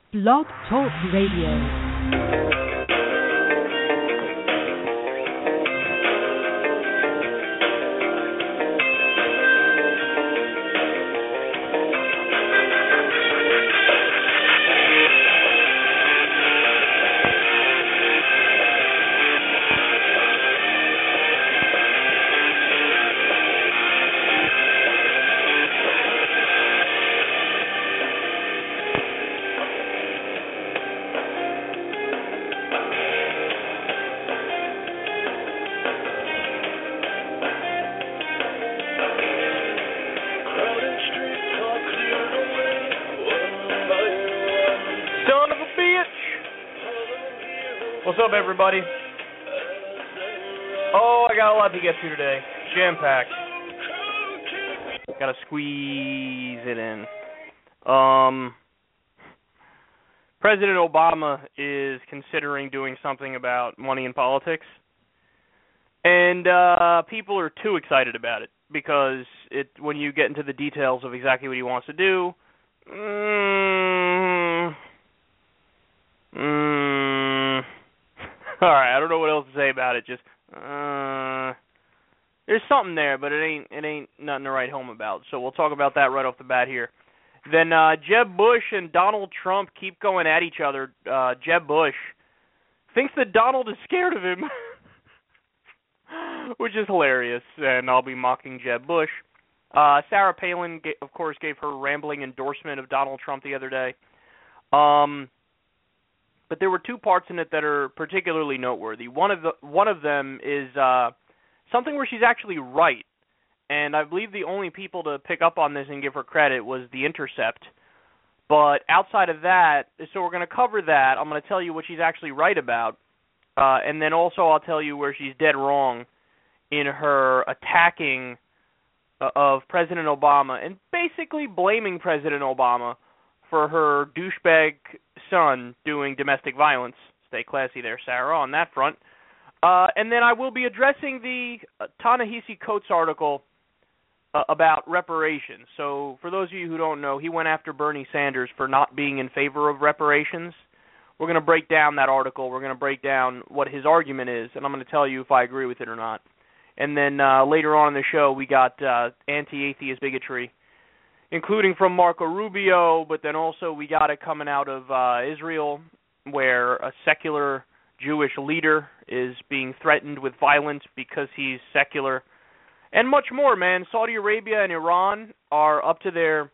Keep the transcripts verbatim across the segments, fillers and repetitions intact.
Blog Talk Radio. What's up, everybody? Oh, I got a lot to get to today. Jam-packed. Gotta squeeze it in. Um, President Obama is considering doing something about money in politics. And uh, people are too excited about it because it when you get into the details of exactly what he wants to do, mm, mm, all right, I don't know what else to say about it. Just uh, there's something there, but it ain't it ain't nothing to write home about. So we'll talk about that right off the bat here. Then uh, Jeb Bush and Donald Trump keep going at each other. Uh, Jeb Bush thinks that Donald is scared of him, which is hilarious, and I'll be mocking Jeb Bush. Uh, Sarah Palin, of course, gave her rambling endorsement of Donald Trump the other day. Um, but there were two parts in it that are particularly noteworthy. One of the one of them is uh, something where she's actually right, and I believe the only people to pick up on this and give her credit was The Intercept. But outside of that, so we're going to cover that. I'm going to tell you what she's actually right about, uh, and then also I'll tell you where she's dead wrong in her attacking uh, of President Obama and basically blaming President Obama for her douchebag son doing domestic violence. Stay classy there, Sarah, on that front. Uh, and then I will be addressing the uh, Ta-Nehisi Coates article uh, about reparations. So for those of you who don't know, he went after Bernie Sanders for not being in favor of reparations. We're going to break down that article. We're going to break down what his argument is, and I'm going to tell you if I agree with it or not. And then uh, later on in the show, we got uh, anti-atheist bigotry, including from Marco Rubio, but then also we got it coming out of uh, Israel, where a secular Jewish leader is being threatened with violence because he's secular, and much more, man. Saudi Arabia and Iran are up to their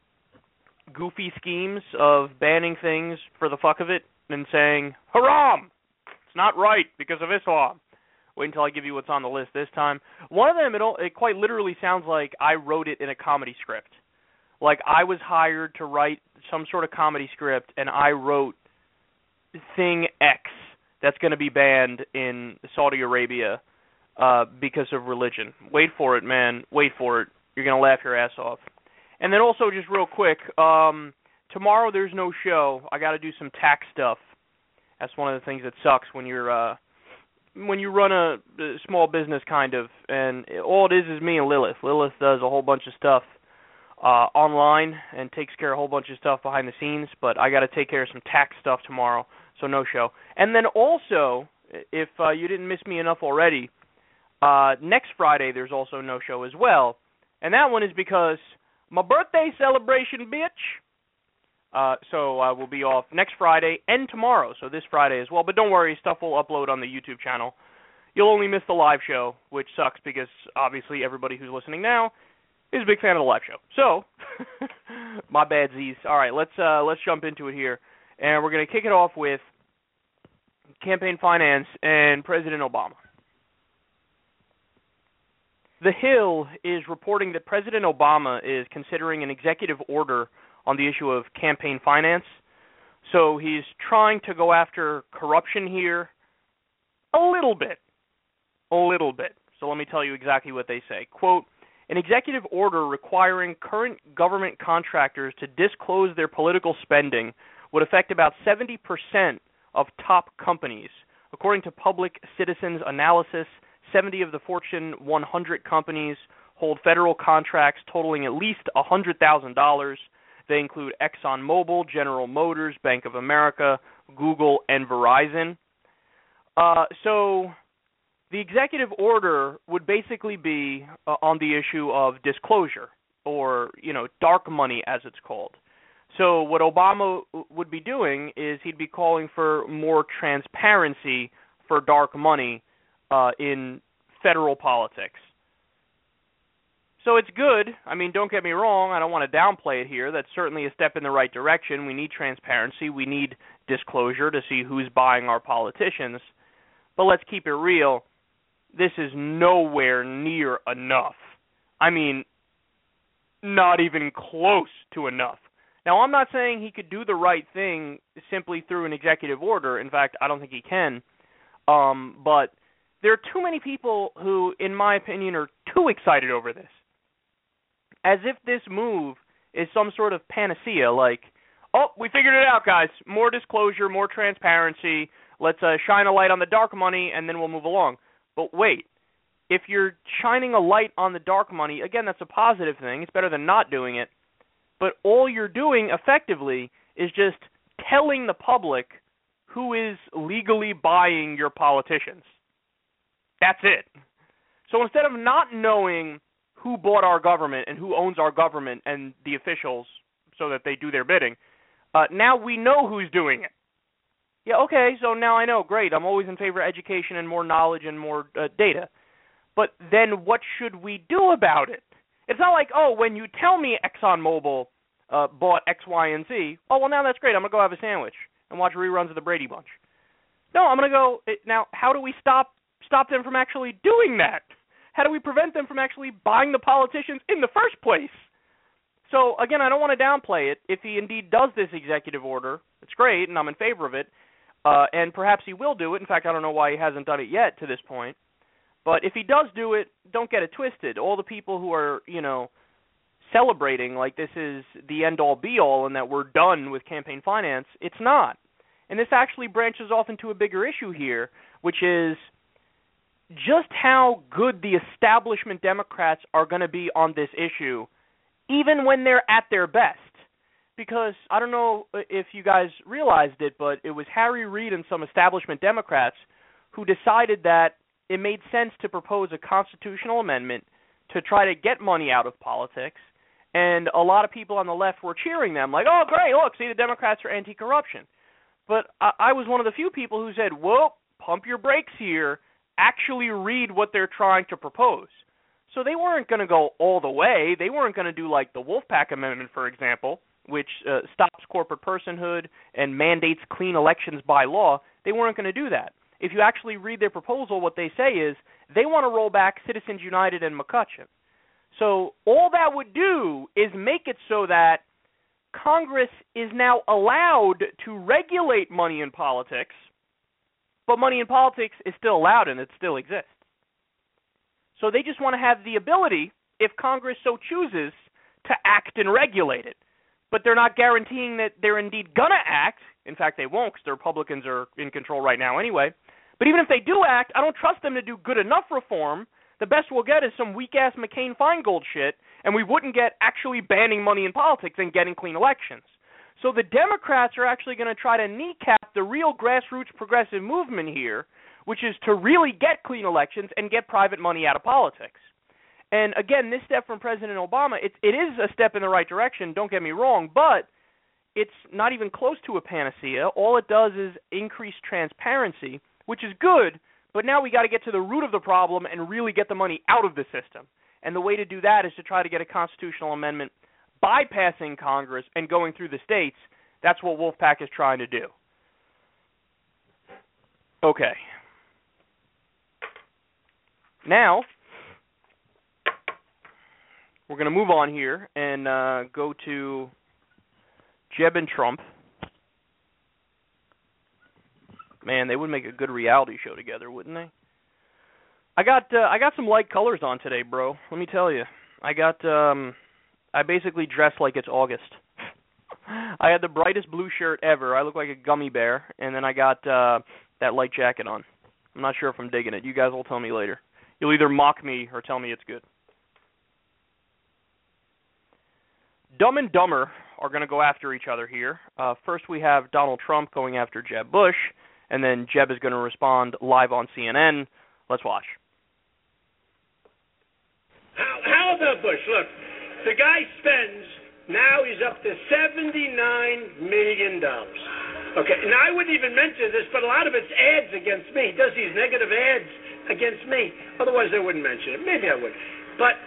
goofy schemes of banning things for the fuck of it and saying, haram! It's not right because of Islam. Wait until I give you what's on the list this time. One of them, it, it quite literally sounds like I wrote it in a comedy script. Like I was hired to write some sort of comedy script, and I wrote thing X that's going to be banned in Saudi Arabia uh, because of religion. Wait for it, man. Wait for it. You're going to laugh your ass off. And then also, just real quick, um, tomorrow there's no show. I got to do some tax stuff. That's one of the things that sucks when you're uh, when you run a, a small business, kind of, and all it is is me and Lilith. Lilith does a whole bunch of stuff Uh, online and takes care of a whole bunch of stuff behind the scenes, but I got to take care of some tax stuff tomorrow, so no show. And then also, if uh, you didn't miss me enough already, uh, next Friday there's also no show as well, and that one is because my birthday celebration, bitch. Uh, so I will be off next Friday and tomorrow, so this Friday as well, but don't worry, stuff will upload on the YouTube channel. You'll only miss the live show, which sucks because obviously everybody who's listening now is a big fan of the live show. So, my bad, Z's. All right, let's uh, let's jump into it here, and we're going to kick it off with campaign finance and President Obama. The Hill is reporting that President Obama is considering an executive order on the issue of campaign finance. So he's trying to go after corruption here a little bit, a little bit. So let me tell you exactly what they say. Quote, an executive order requiring current government contractors to disclose their political spending would affect about seventy percent of top companies. According to Public Citizens Analysis, seventy of the Fortune one hundred companies hold federal contracts totaling at least one hundred thousand dollars. They include ExxonMobil, General Motors, Bank of America, Google, and Verizon. Uh, so the executive order would basically be uh, on the issue of disclosure, or, you know, dark money as it's called. So what Obama would be doing is he'd be calling for more transparency for dark money uh, in federal politics. So it's good. I mean, don't get me wrong. I don't want to downplay it here. That's certainly a step in the right direction. We need transparency. We need disclosure to see who's buying our politicians. But let's keep it real. This is nowhere near enough. I mean, not even close to enough. Now, I'm not saying he could do the right thing simply through an executive order. In fact, I don't think he can. Um, but there are too many people who, in my opinion, are too excited over this. As if this move is some sort of panacea, like, oh, we figured it out, guys. More disclosure, more transparency. Let's uh, shine a light on the dark money, and then we'll move along. But wait, if you're shining a light on the dark money, again, that's a positive thing. It's better than not doing it. But all you're doing, effectively, is just telling the public who is legally buying your politicians. That's it. So instead of not knowing who bought our government and who owns our government and the officials so that they do their bidding, uh, now we know who's doing it. Yeah, okay, so now I know. Great. I'm always in favor of education and more knowledge and more uh, data. But then what should we do about it? It's not like, oh, when you tell me ExxonMobil uh, bought X, Y, and Z, oh, well, now that's great. I'm going to go have a sandwich and watch reruns of the Brady Bunch. No, I'm going to go, now, how do we stop stop them from actually doing that? How do we prevent them from actually buying the politicians in the first place? So, again, I don't want to downplay it. If he indeed does this executive order, it's great, and I'm in favor of it, uh, and perhaps he will do it. In fact, I don't know why he hasn't done it yet to this point. But if he does do it, don't get it twisted. All the people who are, you know, celebrating like this is the end-all, be-all and that we're done with campaign finance, it's not. And this actually branches off into a bigger issue here, which is just how good the establishment Democrats are going to be on this issue, even when they're at their best. Because I don't know if you guys realized it, but it was Harry Reid and some establishment Democrats who decided that it made sense to propose a constitutional amendment to try to get money out of politics. And a lot of people on the left were cheering them, like, oh, great, look, see, the Democrats are anti-corruption. But I, I was one of the few people who said, whoa, pump your brakes here. Actually read what they're trying to propose. So they weren't going to go all the way. They weren't going to do like the Wolfpack Amendment, for example, which uh, stops corporate personhood and mandates clean elections by law. They weren't going to do that. If you actually read their proposal, what they say is they want to roll back Citizens United and McCutcheon. So all that would do is make it so that Congress is now allowed to regulate money in politics, but money in politics is still allowed and it still exists. So they just want to have the ability, if Congress so chooses, to act and regulate it. But they're not guaranteeing that they're indeed going to act. In fact, they won't because the Republicans are in control right now anyway. But even if they do act, I don't trust them to do good enough reform. The best we'll get is some weak-ass McCain-Feingold shit, and we wouldn't get actually banning money in politics and getting clean elections. So the Democrats are actually going to try to kneecap the real grassroots progressive movement here, which is to really get clean elections and get private money out of politics. And again, this step from President Obama, it, it is a step in the right direction, don't get me wrong, but it's not even close to a panacea. All it does is increase transparency, which is good, but now we got to get to the root of the problem and really get the money out of the system. And the way to do that is to try to get a constitutional amendment bypassing Congress and going through the states. That's what Wolfpack is trying to do. Okay. Now, we're going to move on here and uh, go to Jeb and Trump. Man, they would make a good reality show together, wouldn't they? I got uh, I got some light colors on today, bro. Let me tell you. I got um I basically dressed like it's August. I had the brightest blue shirt ever. I look like a gummy bear, and then I got uh that light jacket on. I'm not sure if I'm digging it. You guys will tell me later. You'll either mock me or tell me it's good. Dumb and Dumber are going to go after each other here. Uh, first, we have Donald Trump going after Jeb Bush, and then Jeb is going to respond live on C N N. Let's watch. How, how about Bush? Look, the guy spends, now he's up to seventy-nine million dollars. Okay, now I wouldn't even mention this, but a lot of it's ads against me. He does these negative ads against me. Otherwise, I wouldn't mention it. Maybe I would. But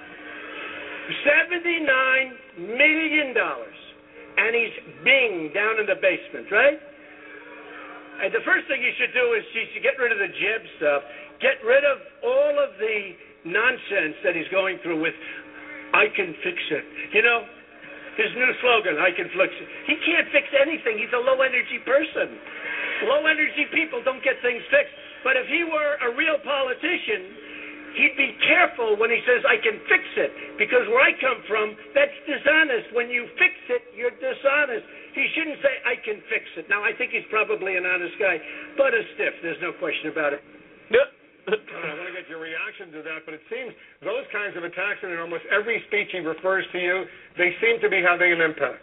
seventy-nine million dollars, and he's Bing down in the basement, right? And the first thing you should do is you should get rid of the Jeb stuff, get rid of all of the nonsense that he's going through with, I can fix it. You know, his new slogan, I can fix it. He can't fix anything. He's a low-energy person. Low-energy people don't get things fixed. But if he were a real politician, he'd be careful when he says, I can fix it, because where I come from, that's dishonest. When you fix it, you're dishonest. He shouldn't say, I can fix it. Now, I think he's probably an honest guy, but a stiff. There's no question about it. I want to get your reaction to that, but it seems those kinds of attacks in almost every speech he refers to you, they seem to be having an impact.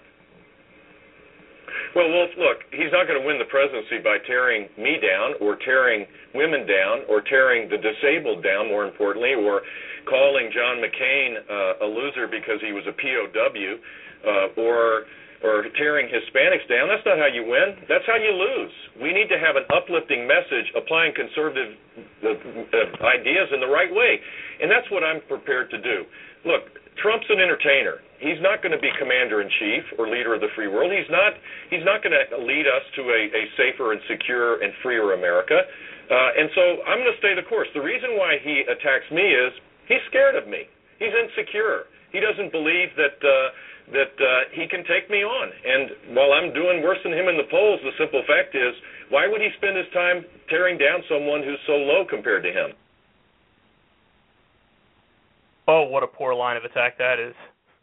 Well, Wolf, look, he's not going to win the presidency by tearing me down or tearing women down or tearing the disabled down, more importantly, or calling John McCain uh, a loser because he was a P O W uh, or or tearing Hispanics down. That's not how you win. That's how you lose. We need to have an uplifting message applying conservative uh, uh, ideas in the right way, and that's what I'm prepared to do. Look, Trump's an entertainer. He's not going to be commander-in-chief or leader of the free world. He's not He's not going to lead us to a, a safer and secure and freer America. Uh, and so I'm going to stay the course. The reason why he attacks me is he's scared of me. He's insecure. He doesn't believe that uh, that uh, he can take me on. And while I'm doing worse than him in the polls, the simple fact is, why would he spend his time tearing down someone who's so low compared to him? Oh, what a poor line of attack that is.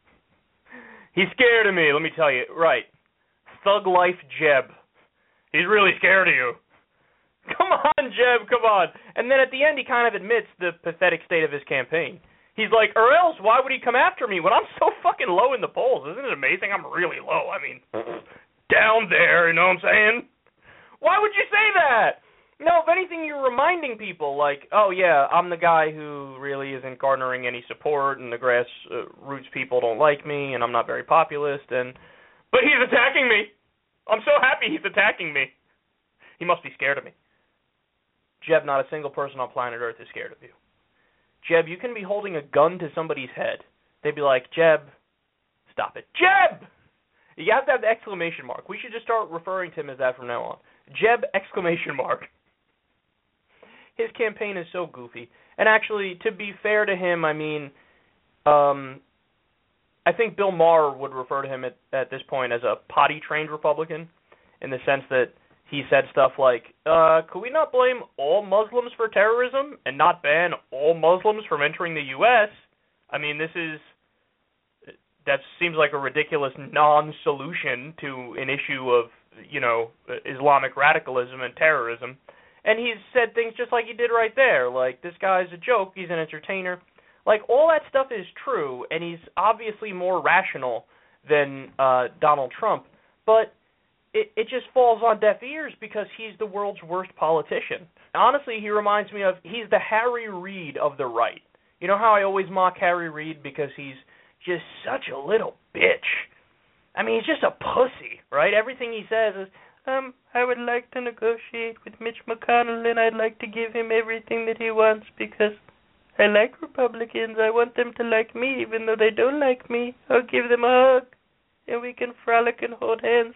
He's scared of me, let me tell you. Right. Thug Life Jeb. He's really scared of you. Come on, Jeb, come on. And then at the end, he kind of admits the pathetic state of his campaign. He's like, or else, why would he come after me when I'm so fucking low in the polls? Isn't it amazing? I'm really low. I mean, down there, you know what I'm saying? Why would you say that? No, if anything, you're reminding people, like, oh, yeah, I'm the guy who really isn't garnering any support, and the grassroots people don't like me, and I'm not very populist, and but he's attacking me. I'm so happy he's attacking me. He must be scared of me. Jeb, not a single person on planet Earth is scared of you. Jeb, you can be holding a gun to somebody's head. They'd be like, Jeb, stop it. Jeb! You have to have the exclamation mark. We should just start referring to him as that from now on. Jeb, exclamation mark. His campaign is so goofy. And actually, to be fair to him, I mean, um, I think Bill Maher would refer to him at, at this point as a potty-trained Republican, in the sense that he said stuff like, uh, could we not blame all Muslims for terrorism and not ban all Muslims from entering the U S? I mean, this is, that seems like a ridiculous non-solution to an issue of, you know, Islamic radicalism and terrorism. And he's said things just like he did right there, like, this guy's a joke, he's an entertainer. Like, all that stuff is true, and he's obviously more rational than uh, Donald Trump, but it, it just falls on deaf ears because he's the world's worst politician. Honestly, he reminds me of, he's the Harry Reid of the right. You know how I always mock Harry Reid because he's just such a little bitch? I mean, he's just a pussy, right? Everything he says is, Um, I would like to negotiate with Mitch McConnell, and I'd like to give him everything that he wants because I like Republicans. I want them to like me, even though they don't like me. I'll give them a hug, and we can frolic and hold hands.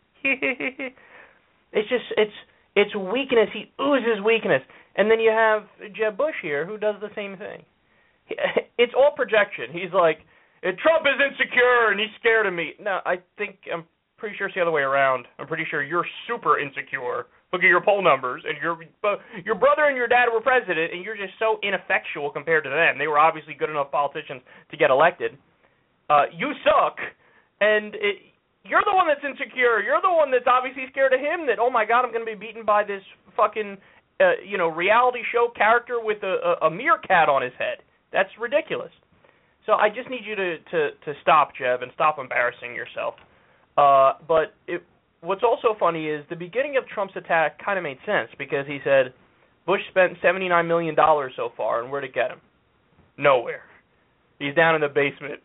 It's just, it's it's weakness. He oozes weakness. And then you have Jeb Bush here, who does the same thing. It's all projection. He's like, Trump is insecure, and he's scared of me. No, I think I'm pretty sure it's the other way around. I'm pretty sure you're super insecure. Look at your poll numbers, and your your brother and your dad were president, and you're just so ineffectual compared to them. They were obviously good enough politicians to get elected. Uh, you suck, and it, you're the one that's insecure. You're the one that's obviously scared of him. That, oh my God, I'm going to be beaten by this fucking uh, you know reality show character with a, a, a meerkat on his head. That's ridiculous. So I just need you to, to, to stop, Jeb, and stop embarrassing yourself. Uh, but it, what's also funny is the beginning of Trump's attack kind of made sense because he said Bush spent seventy-nine million dollars so far, and where'd it get him? Nowhere. He's down in the basement.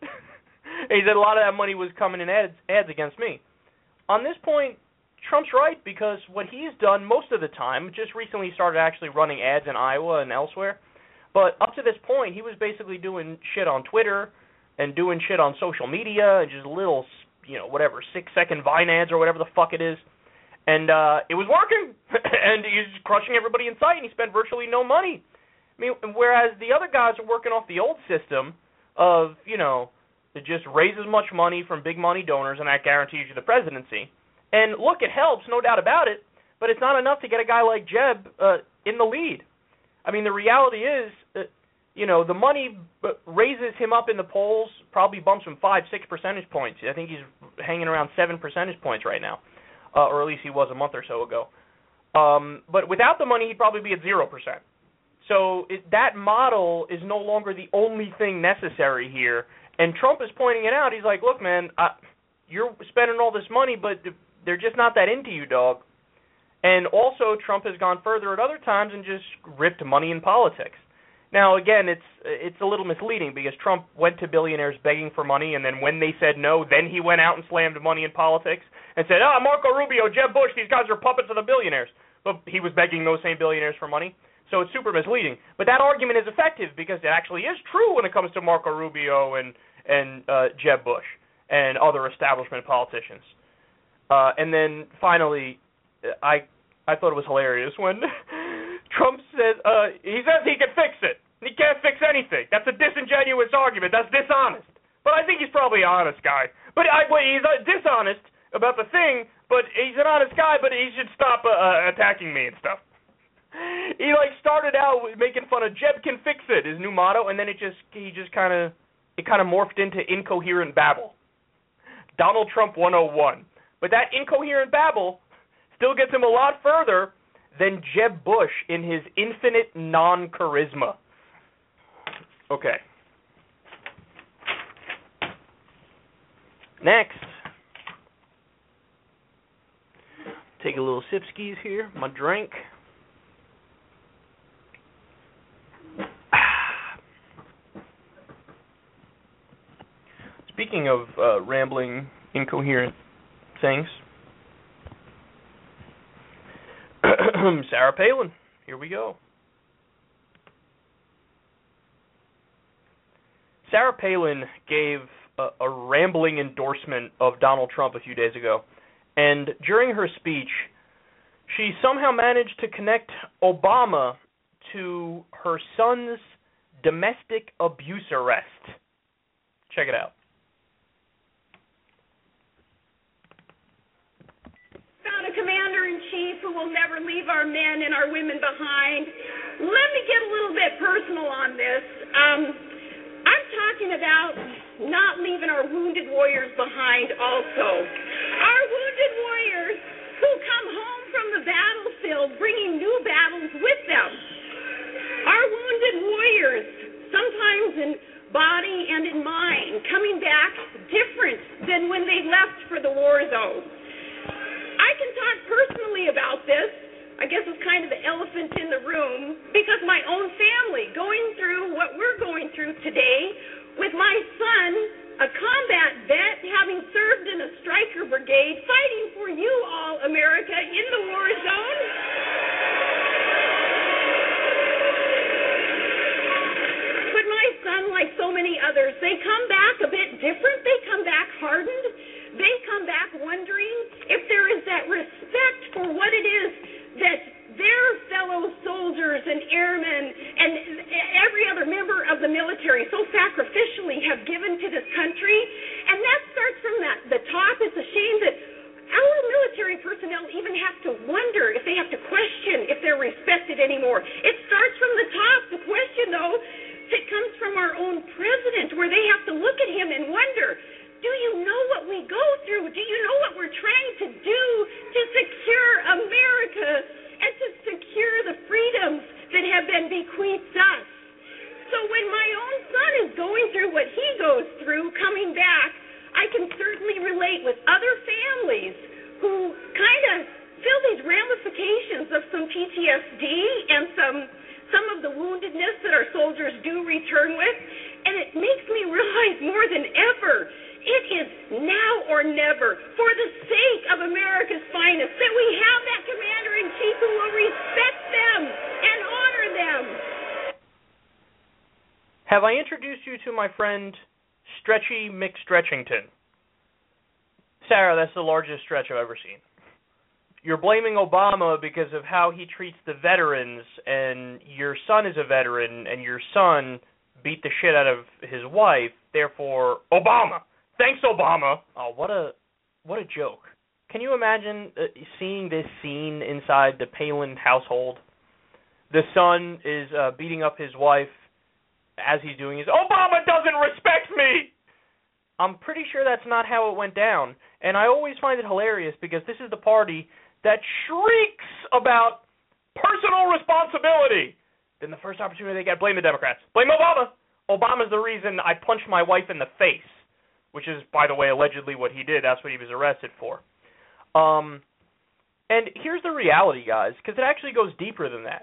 He said a lot of that money was coming in ads, ads against me. On this point, Trump's right because what he's done most of the time, just recently started actually running ads in Iowa and elsewhere, but up to this point, he was basically doing shit on Twitter and doing shit on social media and just little, you know, whatever, six-second Vine ads or whatever the fuck it is. And uh, it was working, and he's crushing everybody in sight, and he spent virtually no money. I mean, whereas the other guys are working off the old system of, you know, to just raise as much money from big money donors, and that guarantees you the presidency. And look, it helps, no doubt about it, but it's not enough to get a guy like Jeb uh, in the lead. I mean, the reality is, that, you know, the money raises him up in the polls, probably bumps him five, six percentage points. I think he's hanging around seven percentage points right now, uh, or at least he was a month or so ago. Um, but without the money, he'd probably be at zero percent. So it, that model is no longer the only thing necessary here. And Trump is pointing it out. He's like, look, man, I, you're spending all this money, but they're just not that into you, dog. And also, Trump has gone further at other times and just ripped money in politics. Now, again, it's it's a little misleading because Trump went to billionaires begging for money, and then when they said no, then he went out and slammed money in politics and said, ah, Marco Rubio, Jeb Bush, these guys are puppets of the billionaires. But he was begging those same billionaires for money. So it's super misleading. But that argument is effective because it actually is true when it comes to Marco Rubio and, and uh, Jeb Bush and other establishment politicians. Uh, and then finally, I I thought it was hilarious when Trump says, uh, he says he can fix it. He can't fix anything. That's a disingenuous argument. That's dishonest. But I think he's probably an honest guy. But I, well, he's uh, dishonest about the thing, but he's an honest guy, but he should stop uh, uh, attacking me and stuff. He like started out making fun of Jeb can fix it, his new motto, and then it just he just kind of it kind of morphed into incoherent babble. Donald Trump one oh one. But that incoherent babble still gets him a lot further than Jeb Bush in his infinite non-charisma. Okay. Next. Take a little sip skis here, my drink. Speaking of uh, rambling, incoherent things, Sarah Palin, here we go. Sarah Palin gave a, a rambling endorsement of Donald Trump a few days ago, and during her speech, she somehow managed to connect Obama to her son's domestic abuse arrest. Check it out. A commander-in-chief who will never leave our men and our women behind. Let me get a little bit personal on this. Um, I'm talking about not leaving our wounded warriors behind also. Our wounded warriors who come home from the battlefield bringing new battles with them. Our wounded warriors, sometimes in body and in mind, coming back different than when they left for the war zone. I can talk personally about this. I guess it's kind of the elephant in the room because my own family going through what we're going through today with my son, a combat vet, having served in a Stryker brigade, fighting for you all, America, in the war zone. But my son, like so many others, they come back a bit different. They come back hardened. They come back wondering if there is that respect for what it is that their fellow soldiers and airmen and every other member of the military so sacrificially have given to this country. And that starts from that, the top. It's a shame that our military personnel even have to wonder if they have to question if they're respected anymore. It starts from the top. The question, though, it comes from our own president, where they have to look at him and wonder, do you know what we go through? Do you know what we're trying to do to secure America and to secure the freedoms that have been bequeathed us? So when my own son is going through what he goes through, coming back, I can certainly relate with other families some P T S D and some some of the woundedness that our soldiers do return with, and it makes me realize more than ever, it is now or never, for the sake of America's finest, that we have that commander-in-chief who will respect them and honor them. Have I introduced you to my friend Stretchy McStretchington? Sarah, that's the largest stretch I've ever seen. You're blaming Obama because of how he treats the veterans, and your son is a veteran, and your son beat the shit out of his wife, therefore, Obama. Thanks, Obama. Oh, what a what a joke. Can you imagine uh, seeing this scene inside the Palin household? The son is uh, beating up his wife as he's doing his, Obama doesn't respect me! I'm pretty sure that's not how it went down. And I always find it hilarious because this is the party that shrieks about personal responsibility. Then the first opportunity they get, blame the Democrats. Blame Obama. Obama's the reason I punched my wife in the face, which is, by the way, allegedly what he did. That's what he was arrested for. Um, and here's the reality, guys, because it actually goes deeper than that.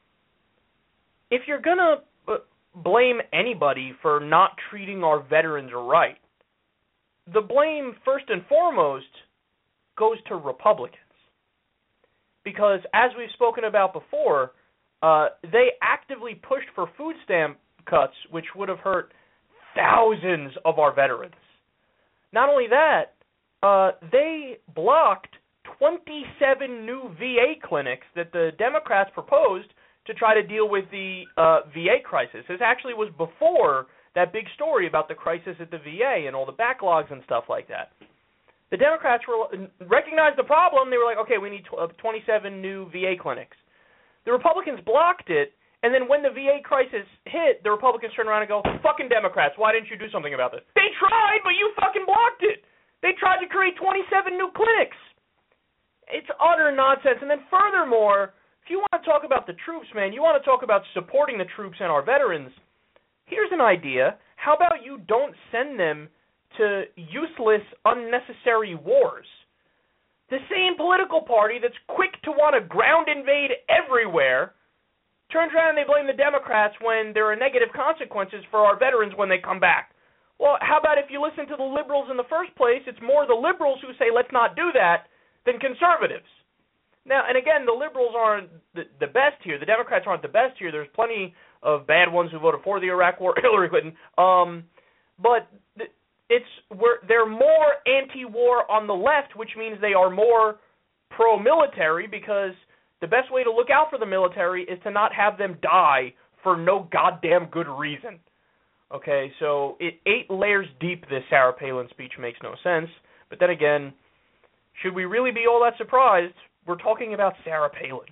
If you're going to uh, blame anybody for not treating our veterans right, the blame, first and foremost, goes to Republicans. Because, as we've spoken about before, uh, they actively pushed for food stamp cuts, which would have hurt thousands of our veterans. Not only that, uh, they blocked twenty-seven new V A clinics that the Democrats proposed to try to deal with the uh, V A crisis. This actually was before that big story about the crisis at the V A and all the backlogs and stuff like that. The Democrats were, recognized the problem. They were like, okay, we need twenty-seven new V A clinics. The Republicans blocked it, and then when the V A crisis hit, the Republicans turned around and go, fucking Democrats, why didn't you do something about this? They tried, but you fucking blocked it. They tried to create twenty-seven new clinics. It's utter nonsense. And then furthermore, if you want to talk about the troops, man, you want to talk about supporting the troops and our veterans, here's an idea. How about you don't send them to useless, unnecessary wars? The same political party that's quick to want to ground invade everywhere turns around and they blame the Democrats when there are negative consequences for our veterans when they come back. Well, how about if you listen to the liberals in the first place, it's more the liberals who say let's not do that than conservatives. Now, and again, the liberals aren't the, the best here. The Democrats aren't the best here. There's plenty of bad ones who voted for the Iraq War, Hillary Clinton. Um, but th- it's we're, they're more anti-war on the left, which means they are more pro-military, because the best way to look out for the military is to not have them die for no goddamn good reason. Okay, so it eight layers deep, this Sarah Palin speech makes no sense. But then again, should we really be all that surprised? We're talking about Sarah Palin.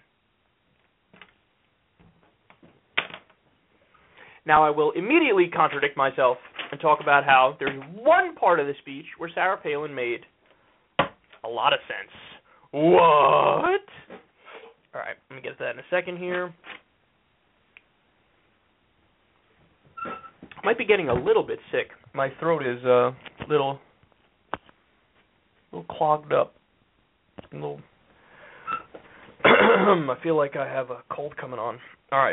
Now, I will immediately contradict myself and talk about how there's one part of the speech where Sarah Palin made a lot of sense. What? All right, let me get to that in a second here. I might be getting a little bit sick. My throat is uh, a little, little clogged up. A little. I feel like I have a cold coming on. All right.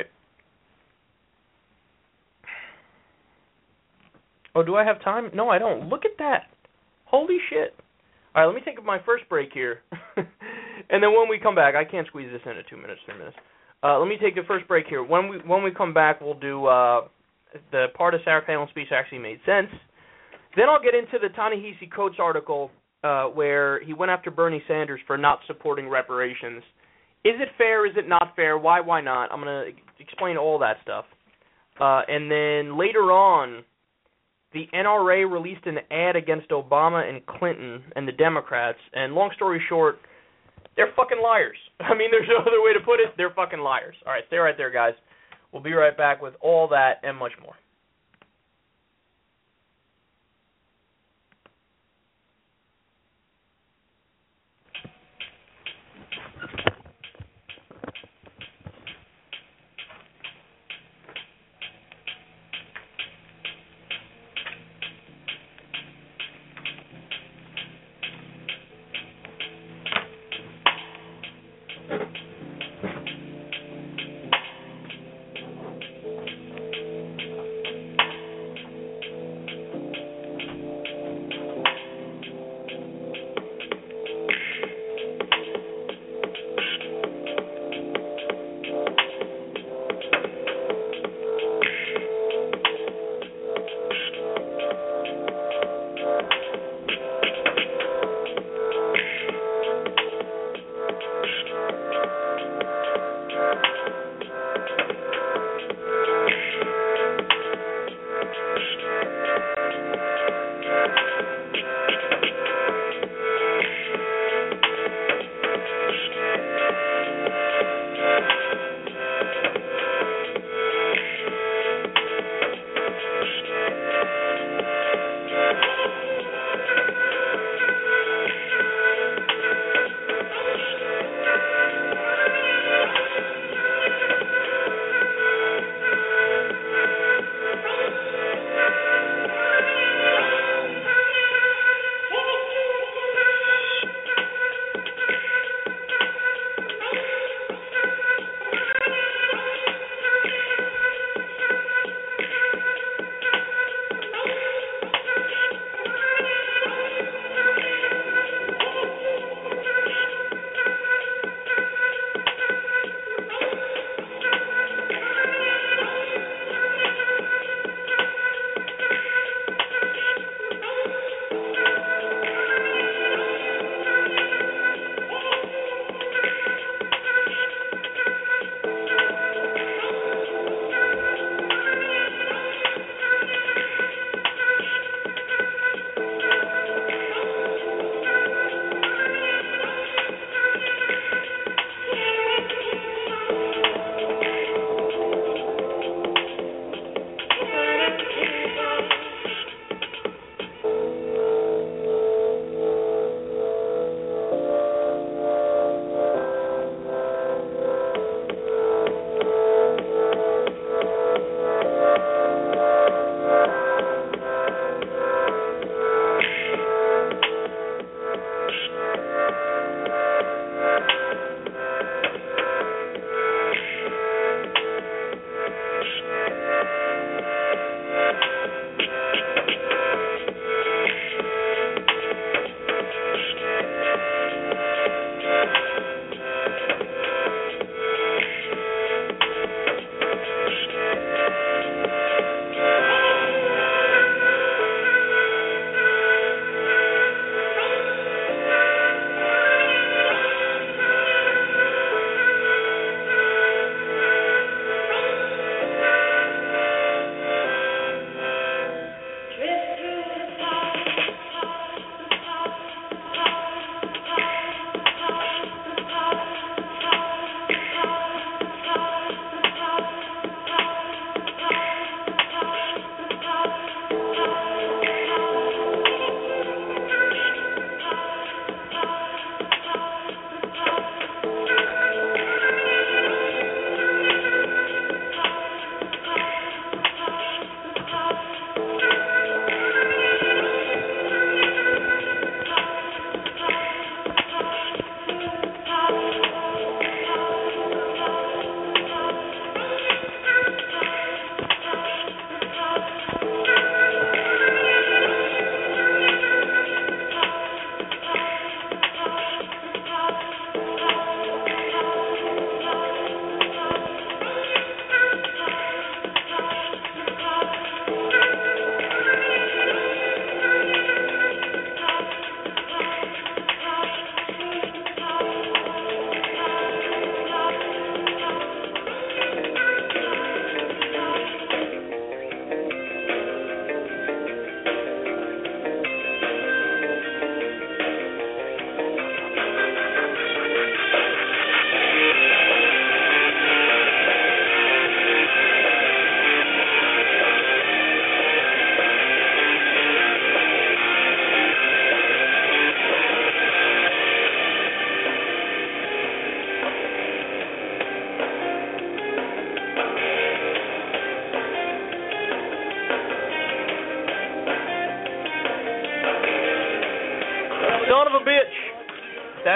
Oh, do I have time? No, I don't. Look at that. Holy shit. All right, let me take my first break here. And then when we come back, I can't squeeze this in at two minutes, three minutes. Uh, let me take the first break here. When we when we come back, we'll do uh, the part of Sarah Palin's speech actually made sense. Then I'll get into the Ta-Nehisi Coates article uh, where he went after Bernie Sanders for not supporting reparations. Is it fair? Is it not fair? Why? Why not? I'm going to explain all that stuff. Uh, and then later on, the N R A released an ad against Obama and Clinton and the Democrats. And long story short, they're fucking liars. I mean, there's no other way to put it. They're fucking liars. All right, stay right there, guys. We'll be right back with all that and much more.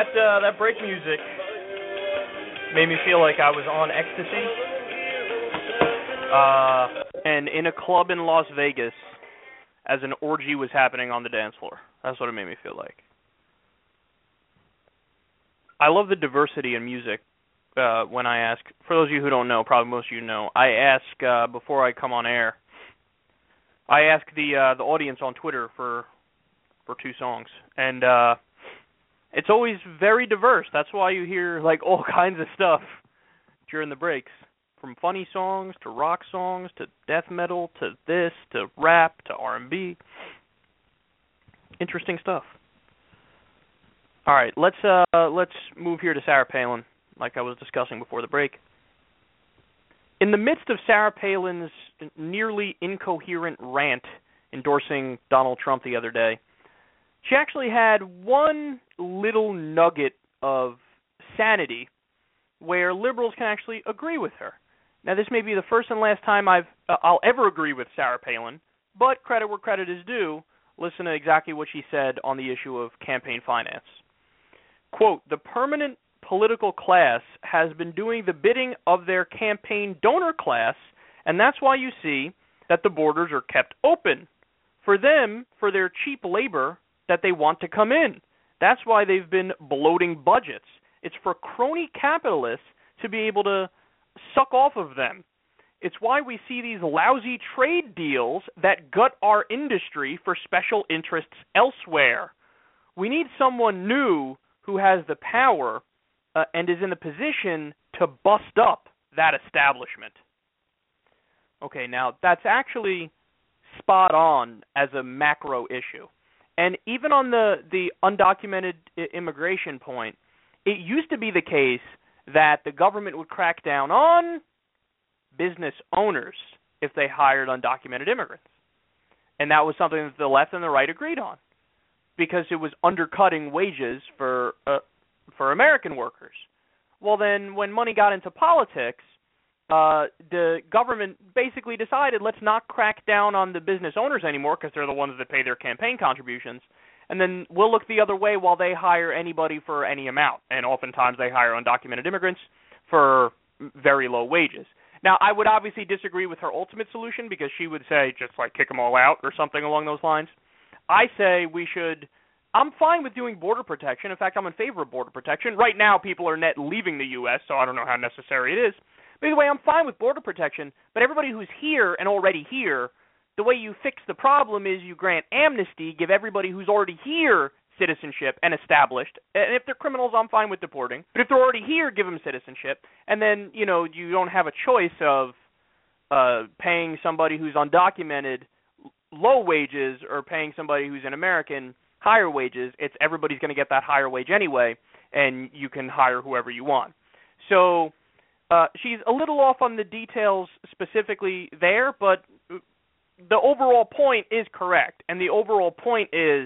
that uh, that break music made me feel like I was on ecstasy. Uh, and in a club in Las Vegas as an orgy was happening on the dance floor. That's what it made me feel like. I love the diversity in music uh, when I ask. For those of you who don't know, probably most of you know, I ask uh, before I come on air, I ask the uh, the audience on Twitter for for two songs. And uh, it's always very diverse. That's why you hear like all kinds of stuff during the breaks. From funny songs to rock songs to death metal to this to rap to R and B. Interesting stuff. All right, let's uh, let's move here to Sarah Palin, like I was discussing before the break. In the midst of Sarah Palin's nearly incoherent rant endorsing Donald Trump the other day, she actually had one little nugget of sanity where liberals can actually agree with her. Now, this may be the first and last time I've, uh, I'll ever agree with Sarah Palin, but credit where credit is due. Listen to exactly what she said on the issue of campaign finance. Quote, the permanent political class has been doing the bidding of their campaign donor class, and that's why you see that the borders are kept open. For them, for their cheap labor that they want to come in. That's why they've been bloating budgets. It's for crony capitalists to be able to suck off of them. It's why we see these lousy trade deals that gut our industry for special interests elsewhere. We need someone new who has the power uh, and is in the position to bust up that establishment. Okay, now that's actually spot on as a macro issue. And even on the, the undocumented immigration point, it used to be the case that the government would crack down on business owners if they hired undocumented immigrants. And that was something that the left and the right agreed on because it was undercutting wages for uh, for American workers. Well, then when money got into politics, uh, the government basically decided let's not crack down on the business owners anymore because they're the ones that pay their campaign contributions. And then we'll look the other way while they hire anybody for any amount. And oftentimes they hire undocumented immigrants for very low wages. Now, I would obviously disagree with her ultimate solution because she would say just like kick them all out or something along those lines. I say we should – I'm fine with doing border protection. In fact, I'm in favor of border protection. Right now people are net leaving the U S, so I don't know how necessary it is. By the way, I'm fine with border protection, but everybody who's here and already here – the way you fix the problem is you grant amnesty, give everybody who's already here citizenship and established. And if they're criminals, I'm fine with deporting. But if they're already here, give them citizenship. And then, you know, you don't have a choice of uh, paying somebody who's undocumented low wages or paying somebody who's an American higher wages. It's everybody's going to get that higher wage anyway, and you can hire whoever you want. So uh, she's a little off on the details specifically there, but the overall point is correct, and the overall point is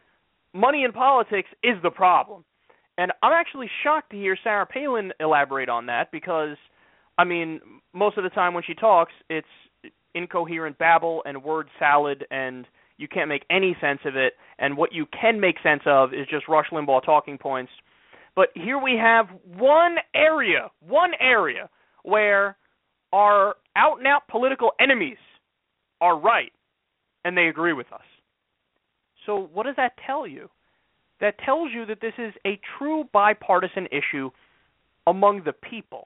money in politics is the problem. And I'm actually shocked to hear Sarah Palin elaborate on that because, I mean, most of the time when she talks, it's incoherent babble and word salad, and you can't make any sense of it, and what you can make sense of is just Rush Limbaugh talking points. But here we have one area, one area where our out-and-out political enemies are right, and they agree with us. So what does that tell you? That tells you that this is a true bipartisan issue among the people.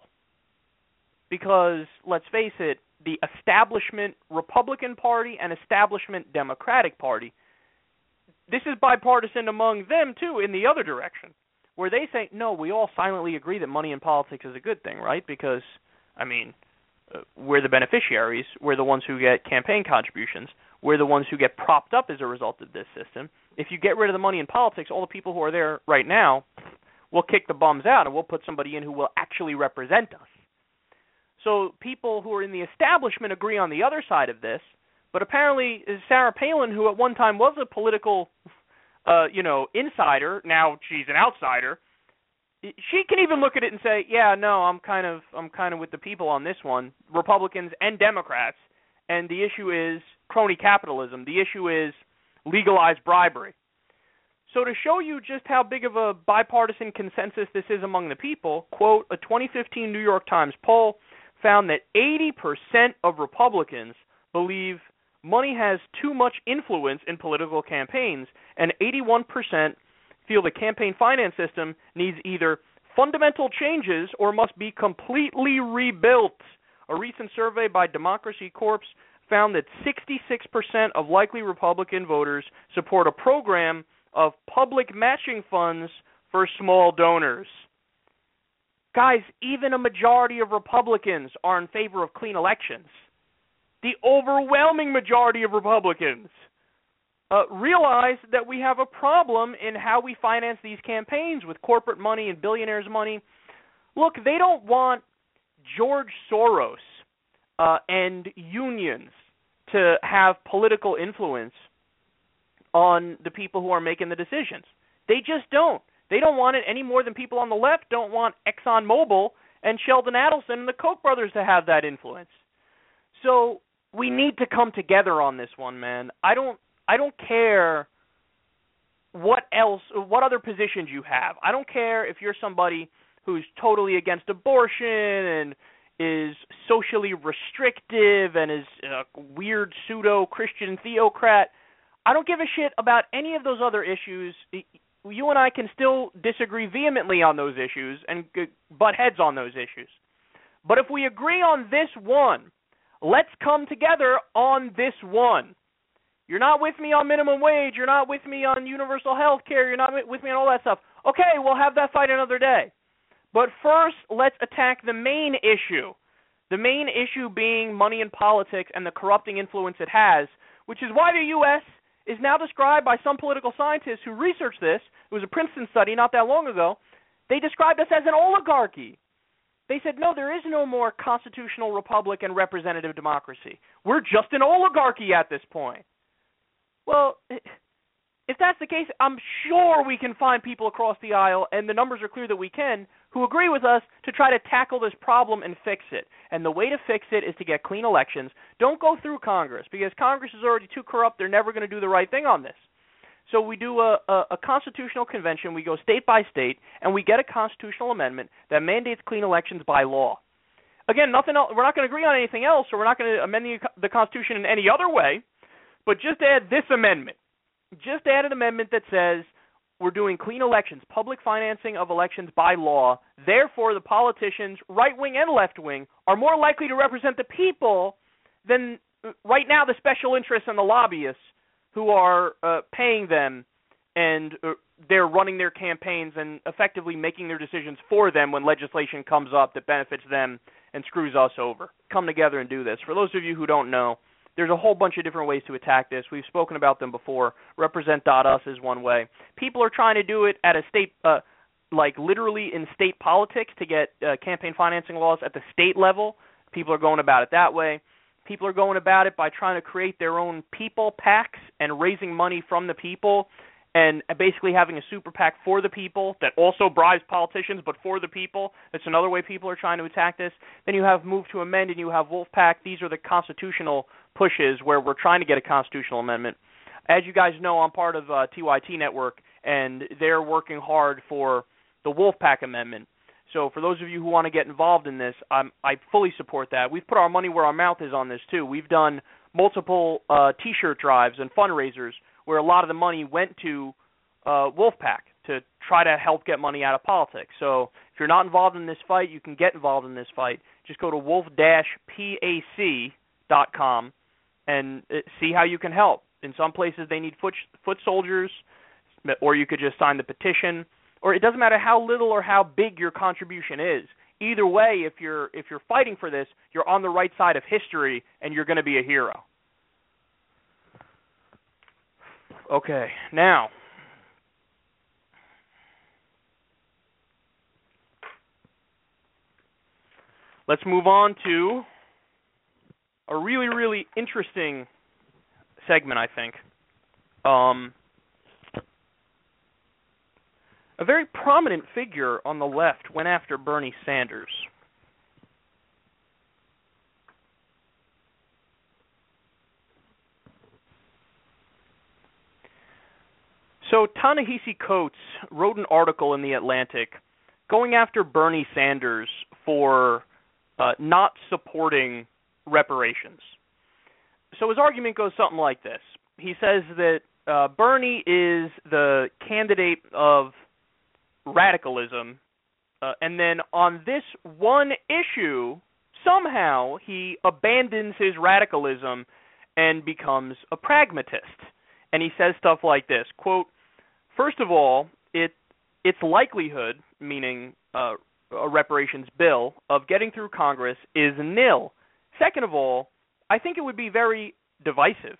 Because, let's face it, the establishment Republican Party and establishment Democratic Party, this is bipartisan among them, too, in the other direction, where they say, no, we all silently agree that money in politics is a good thing, right? Because, I mean, we're the beneficiaries. We're the ones who get campaign contributions. We're the ones who get propped up as a result of this system. If you get rid of the money in politics, all the people who are there right now will kick the bums out, and we'll put somebody in who will actually represent us. So people who are in the establishment agree on the other side of this, but apparently Sarah Palin, who at one time was a political, uh, you know, insider, now she's an outsider, she can even look at it and say, yeah, no, I'm kind of I'm kind of with the people on this one, Republicans and Democrats, and the issue is crony capitalism. The issue is legalized bribery. So to show you just how big of a bipartisan consensus this is among the people, quote, a twenty fifteen New York Times poll found that eighty percent of Republicans believe money has too much influence in political campaigns, and eighty-one percent feel the campaign finance system needs either fundamental changes or must be completely rebuilt. A recent survey by Democracy Corps found that sixty-six percent of likely Republican voters support a program of public matching funds for small donors. Guys, even a majority of Republicans are in favor of clean elections. The overwhelming majority of Republicans uh, realize that we have a problem in how we finance these campaigns with corporate money and billionaires' money. Look, they don't want George Soros uh, and unions to have political influence on the people who are making the decisions. They just don't. They don't want it any more than people on the left don't want ExxonMobil and Sheldon Adelson and the Koch brothers to have that influence. So we need to come together on this one, man. I don't I don't care what else, what other positions you have. I don't care if you're somebody who's totally against abortion and is socially restrictive and is a weird pseudo-Christian theocrat. I don't give a shit about any of those other issues. You and I can still disagree vehemently on those issues and butt heads on those issues. But if we agree on this one, let's come together on this one. You're not with me on minimum wage. You're not with me on universal health care. You're not with me on all that stuff. Okay, we'll have that fight another day. But first, let's attack the main issue. The main issue being money in politics and the corrupting influence it has, which is why the U S is now described by some political scientists who researched this. It was a Princeton study not that long ago. They described us as an oligarchy. They said, no, there is no more constitutional republic and representative democracy. We're just an oligarchy at this point. Well, if that's the case, I'm sure we can find people across the aisle, and the numbers are clear that we can, who agree with us to try to tackle this problem and fix it. And the way to fix it is to get clean elections. Don't go through Congress, because Congress is already too corrupt. They're never going to do the right thing on this. So we do a, a, a constitutional convention. We go state by state, and we get a constitutional amendment that mandates clean elections by law. Again, nothing else. We're not going to agree on anything else, or we're not going to amend the, the Constitution in any other way, but just add this amendment. Just add an amendment that says we're doing clean elections, public financing of elections by law. Therefore, the politicians, right-wing and left-wing, are more likely to represent the people than right now the special interests and the lobbyists who are uh, paying them, and uh, they're running their campaigns and effectively making their decisions for them when legislation comes up that benefits them and screws us over. Come together and do this. For those of you who don't know, there's a whole bunch of different ways to attack this. We've spoken about them before. Represent dot us is one way. People are trying to do it at a state, uh, like literally in state politics to get uh, campaign financing laws at the state level. People are going about it that way. People are going about it by trying to create their own people PACs and raising money from the people and basically having a super PAC for the people that also bribes politicians but for the people. That's another way people are trying to attack this. Then you have Move to Amend and you have Wolfpack. These are the constitutional pushes where we're trying to get a constitutional amendment. As you guys know, I'm part of uh, T Y T Network, and they're working hard for the Wolfpack Amendment. So for those of you who want to get involved in this, I'm, I fully support that. We've put our money where our mouth is on this, too. We've done multiple uh, T-shirt drives and fundraisers where a lot of the money went to uh, Wolfpack to try to help get money out of politics. So if you're not involved in this fight, you can get involved in this fight. Just go to wolf dash pac dot com and see how you can help. In some places they need foot, foot soldiers, or you could just sign the petition. Or it doesn't matter how little or how big your contribution is. Either way, if you're if you're fighting for this, you're on the right side of history, and you're going to be a hero. Okay, now, let's move on to a really, really interesting segment, I think. Um... A very prominent figure on the left went after Bernie Sanders. So Ta-Nehisi Coates wrote an article in The Atlantic going after Bernie Sanders for uh, not supporting reparations. So his argument goes something like this. He says that uh, Bernie is the candidate of radicalism, uh, and then on this one issue, somehow he abandons his radicalism and becomes a pragmatist. And he says stuff like this, quote, first of all, it its likelihood, meaning uh, a reparations bill, of getting through Congress is nil. Second of all, I think it would be very divisive.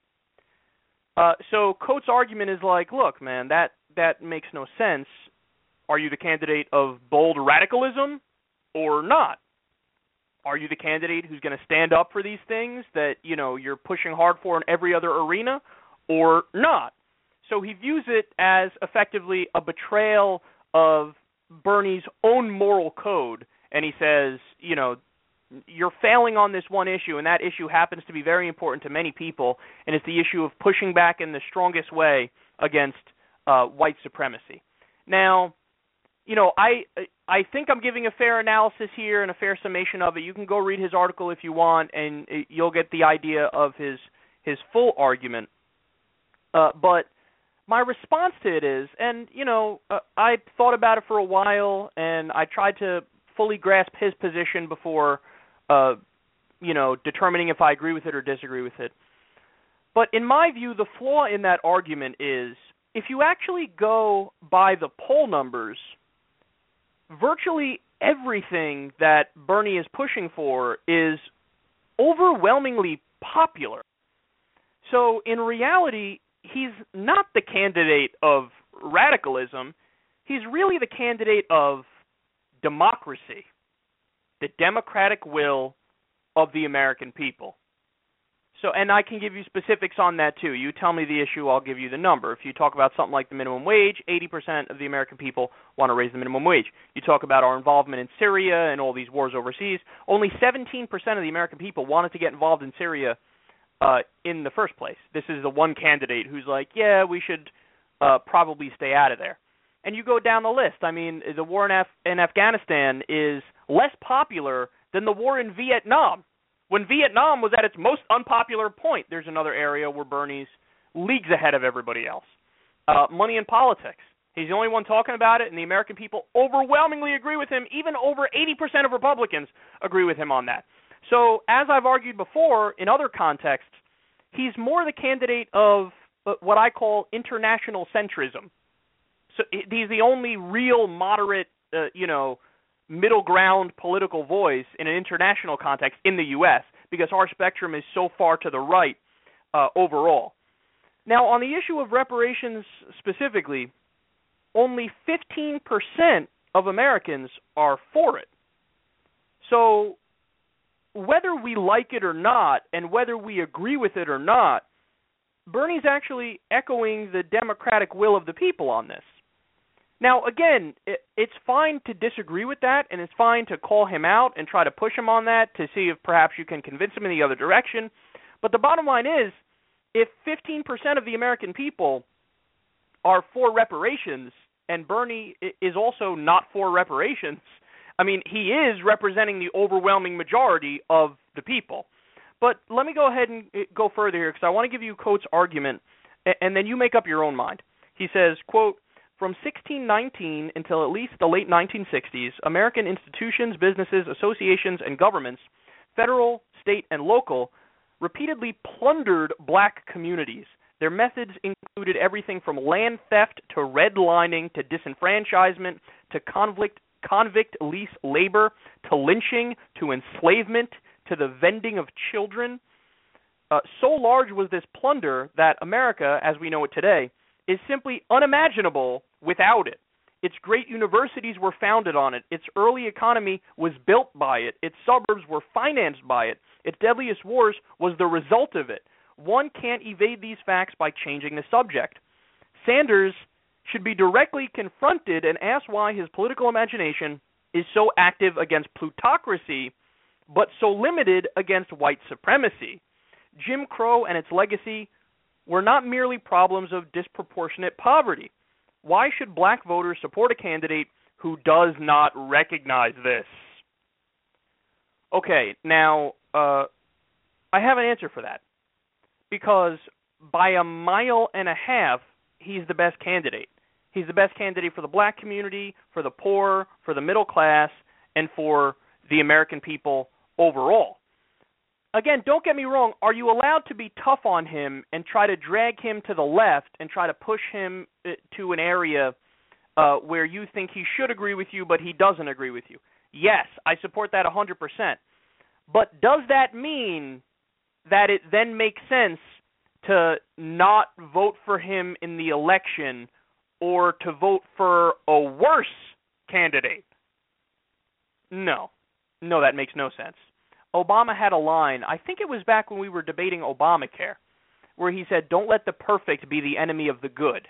Uh, so Coates' argument is like, look, man, that, that makes no sense. Are you the candidate of bold radicalism or not? Are you the candidate who's going to stand up for these things that, you know, you're pushing hard for in every other arena or not? So he views it as effectively a betrayal of Bernie's own moral code, and he says, you know, you're failing on this one issue, and that issue happens to be very important to many people, and it's the issue of pushing back in the strongest way against uh, white supremacy. Now, you know, I I think I'm giving a fair analysis here and a fair summation of it. You can go read his article if you want, and you'll get the idea of his his full argument. Uh, but my response to it is, and, you know, uh, I thought about it for a while, and I tried to fully grasp his position before, uh, you know, determining if I agree with it or disagree with it. But in my view, the flaw in that argument is, if you actually go by the poll numbers, virtually everything that Bernie is pushing for is overwhelmingly popular. So in reality, he's not the candidate of radicalism. He's really the candidate of democracy, the democratic will of the American people. So, and I can give you specifics on that too. You tell me the issue, I'll give you the number. If you talk about something like the minimum wage, eighty percent of the American people want to raise the minimum wage. You talk about our involvement in Syria and all these wars overseas, only seventeen percent of the American people wanted to get involved in Syria uh, in the first place. This is the one candidate who's like, yeah, we should uh, probably stay out of there. And you go down the list. I mean, the war in, Af- in Afghanistan is less popular than the war in Vietnam. When Vietnam was at its most unpopular point, there's another area where Bernie's leagues ahead of everybody else. Uh, money in politics. He's the only one talking about it, and the American people overwhelmingly agree with him. Even over eighty percent of Republicans agree with him on that. So, as I've argued before in other contexts, he's more the candidate of what I call international centrism. So he's the only real moderate, uh, you know, middle ground political voice in an international context in the U S because our spectrum is so far to the right uh, overall. Now, on the issue of reparations specifically, only fifteen percent of Americans are for it. So whether we like it or not, and whether we agree with it or not, Bernie's actually echoing the democratic will of the people on this. Now, again, it, it's fine to disagree with that, and it's fine to call him out and try to push him on that to see if perhaps you can convince him in the other direction. But the bottom line is, if fifteen percent of the American people are for reparations, and Bernie is also not for reparations, I mean, he is representing the overwhelming majority of the people. But let me go ahead and go further here, because I want to give you Coates' argument, and then you make up your own mind. He says, quote, from sixteen nineteen until at least the late nineteen sixties, American institutions, businesses, associations, and governments, federal, state, and local, repeatedly plundered black communities. Their methods included everything from land theft to redlining to disenfranchisement to convict, convict lease labor to lynching to enslavement to the vending of children. Uh, so large was this plunder that America, as we know it today, is simply unimaginable without it. Its great universities were founded on it. Its early economy was built by it. Its suburbs were financed by it. Its deadliest wars was the result of it. One can't evade these facts by changing the subject. Sanders should be directly confronted and asked why his political imagination is so active against plutocracy, but so limited against white supremacy. Jim Crow and its legacy were not merely problems of disproportionate poverty. Why should black voters support a candidate who does not recognize this? Okay, now, uh, I have an answer for that. Because by a mile and a half, he's the best candidate. He's the best candidate for the black community, for the poor, for the middle class, and for the American people overall. Again, don't get me wrong. Are you allowed to be tough on him and try to drag him to the left and try to push him to an area uh, where you think he should agree with you, but he doesn't agree with you? Yes, I support that one hundred percent. But does that mean that it then makes sense to not vote for him in the election or to vote for a worse candidate? No. No, that makes no sense. Obama had a line, I think it was back when we were debating Obamacare, where he said, don't let the perfect be the enemy of the good.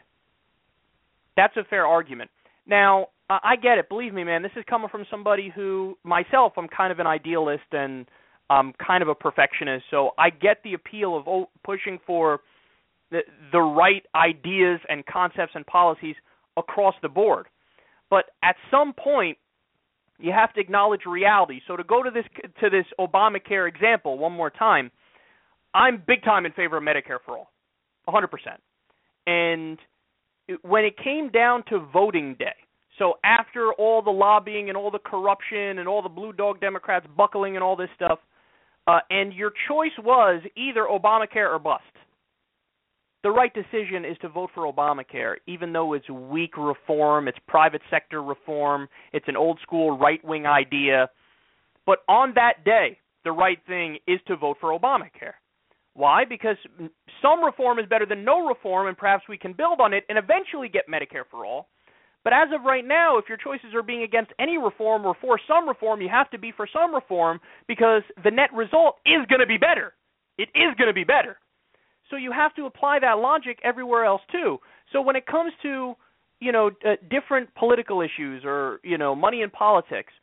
That's a fair argument. Now, I get it. Believe me, man, this is coming from somebody who, myself, I'm kind of an idealist and I'm kind of a perfectionist, so I get the appeal of oh, pushing for the, the right ideas and concepts and policies across the board. But at some point, you have to acknowledge reality. So to go to this to this Obamacare example one more time, I'm big time in favor of Medicare for all, one hundred percent. And when it came down to voting day, so after all the lobbying and all the corruption and all the blue dog Democrats buckling and all this stuff, uh, and your choice was either Obamacare or bust, the right decision is to vote for Obamacare, even though it's weak reform, it's private sector reform, it's an old-school right-wing idea. But on that day, the right thing is to vote for Obamacare. Why? Because some reform is better than no reform, and perhaps we can build on it and eventually get Medicare for all. But as of right now, if your choices are being against any reform or for some reform, you have to be for some reform because the net result is going to be better. It is going to be better. So you have to apply that logic everywhere else too. So when it comes to, you know, uh, different political issues or, you know, money in politics,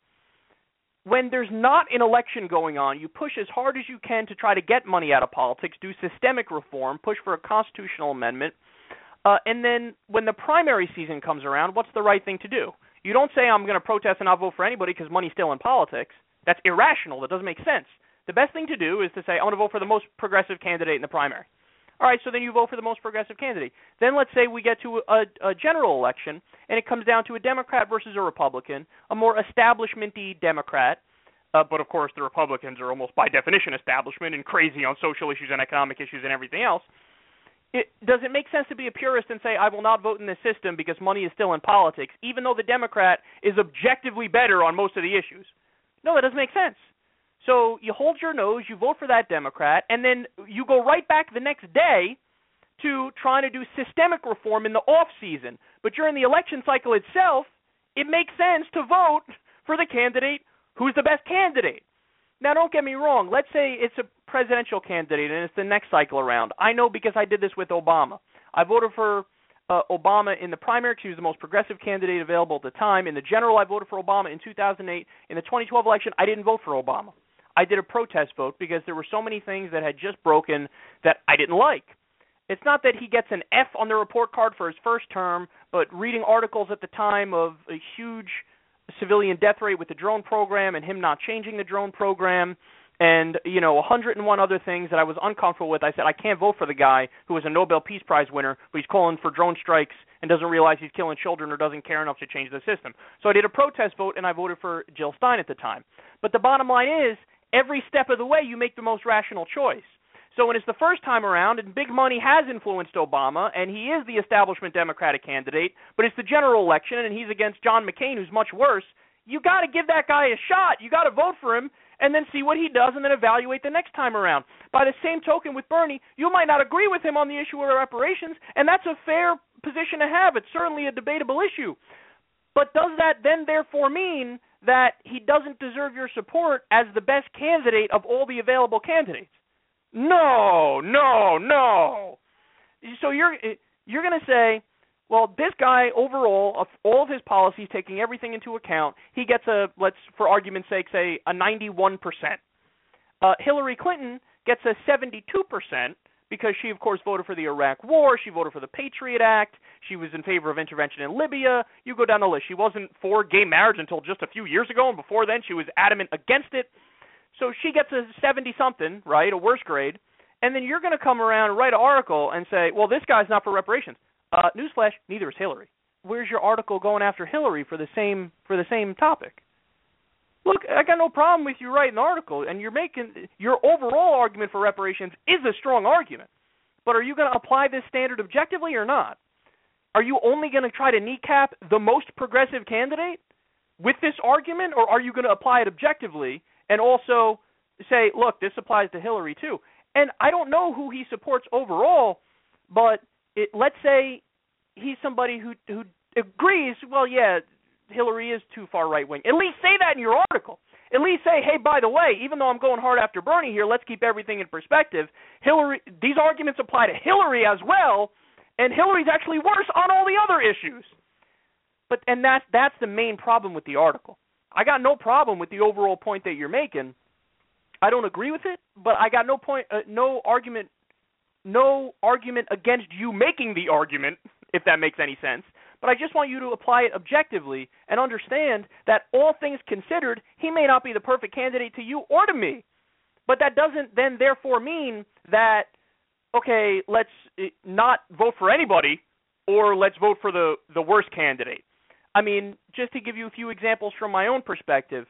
when there's not an election going on, you push as hard as you can to try to get money out of politics, do systemic reform, push for a constitutional amendment, uh, and then when the primary season comes around, what's the right thing to do? You don't say I'm going to protest and not vote for anybody because money's still in politics. That's irrational. That doesn't make sense. The best thing to do is to say I want to vote for the most progressive candidate in the primary. All right, so then you vote for the most progressive candidate. Then let's say we get to a, a general election, and it comes down to a Democrat versus a Republican, a more establishment-y Democrat, uh, but of course the Republicans are almost by definition establishment and crazy on social issues and economic issues and everything else. It, does it make sense to be a purist and say I will not vote in this system because money is still in politics, even though the Democrat is objectively better on most of the issues? No, that doesn't make sense. So you hold your nose, you vote for that Democrat, and then you go right back the next day to trying to do systemic reform in the off-season. But during the election cycle itself, it makes sense to vote for the candidate who's the best candidate. Now, don't get me wrong. Let's say it's a presidential candidate and it's the next cycle around. I know because I did this with Obama. I voted for uh, Obama in the primary because he was the most progressive candidate available at the time. In the general, I voted for Obama in two thousand eight. In the twenty twelve election, I didn't vote for Obama. I did a protest vote because there were so many things that had just broken that I didn't like. It's not that he gets an F on the report card for his first term, but reading articles at the time of a huge civilian death rate with the drone program and him not changing the drone program and, you know, one hundred and one other things that I was uncomfortable with, I said I can't vote for the guy who was a Nobel Peace Prize winner, but he's calling for drone strikes and doesn't realize he's killing children or doesn't care enough to change the system. So I did a protest vote, and I voted for Jill Stein at the time. But the bottom line is, every step of the way, you make the most rational choice. So when it's the first time around, and big money has influenced Obama, and he is the establishment Democratic candidate, but it's the general election, and he's against John McCain, who's much worse, you got to give that guy a shot. You got to vote for him, and then see what he does, and then evaluate the next time around. By the same token with Bernie, you might not agree with him on the issue of reparations, and that's a fair position to have. It's certainly a debatable issue. But does that then therefore mean that he doesn't deserve your support as the best candidate of all the available candidates? No, no, no. So you're you're going to say, well, this guy overall, of all of his policies, taking everything into account, he gets a, let's for argument's sake, say a ninety-one percent. Uh, Hillary Clinton gets a seventy-two percent because she, of course, voted for the Iraq War. She voted for the Patriot Act. She was in favor of intervention in Libya. You go down the list. She wasn't for gay marriage until just a few years ago, and before then she was adamant against it. So she gets a seventy-something, right, a worse grade, and then you're going to come around and write an article and say, well, this guy's not for reparations. Uh, newsflash, neither is Hillary. Where's your article going after Hillary for the same for the same topic? Look, I got no problem with you writing an article, and you're making your overall argument for reparations is a strong argument. But are you going to apply this standard objectively or not? Are you only going to try to kneecap the most progressive candidate with this argument, or are you going to apply it objectively and also say, look, this applies to Hillary too? And I don't know who he supports overall, but it, let's say he's somebody who who agrees, well, yeah, Hillary is too far right-wing. At least say that in your article. At least say, hey, by the way, even though I'm going hard after Bernie here, let's keep everything in perspective. Hillary, these arguments apply to Hillary as well, and Hillary's actually worse on all the other issues. But and that's that's the main problem with the article. I got no problem with the overall point that you're making. I don't agree with it, but I got no point, uh, no argument, no argument against you making the argument, if that makes any sense. But I just want you to apply it objectively and understand that all things considered, he may not be the perfect candidate to you or to me. But that doesn't then therefore mean that, okay, let's not vote for anybody or let's vote for the, the worst candidate. I mean, just to give you a few examples from my own perspective,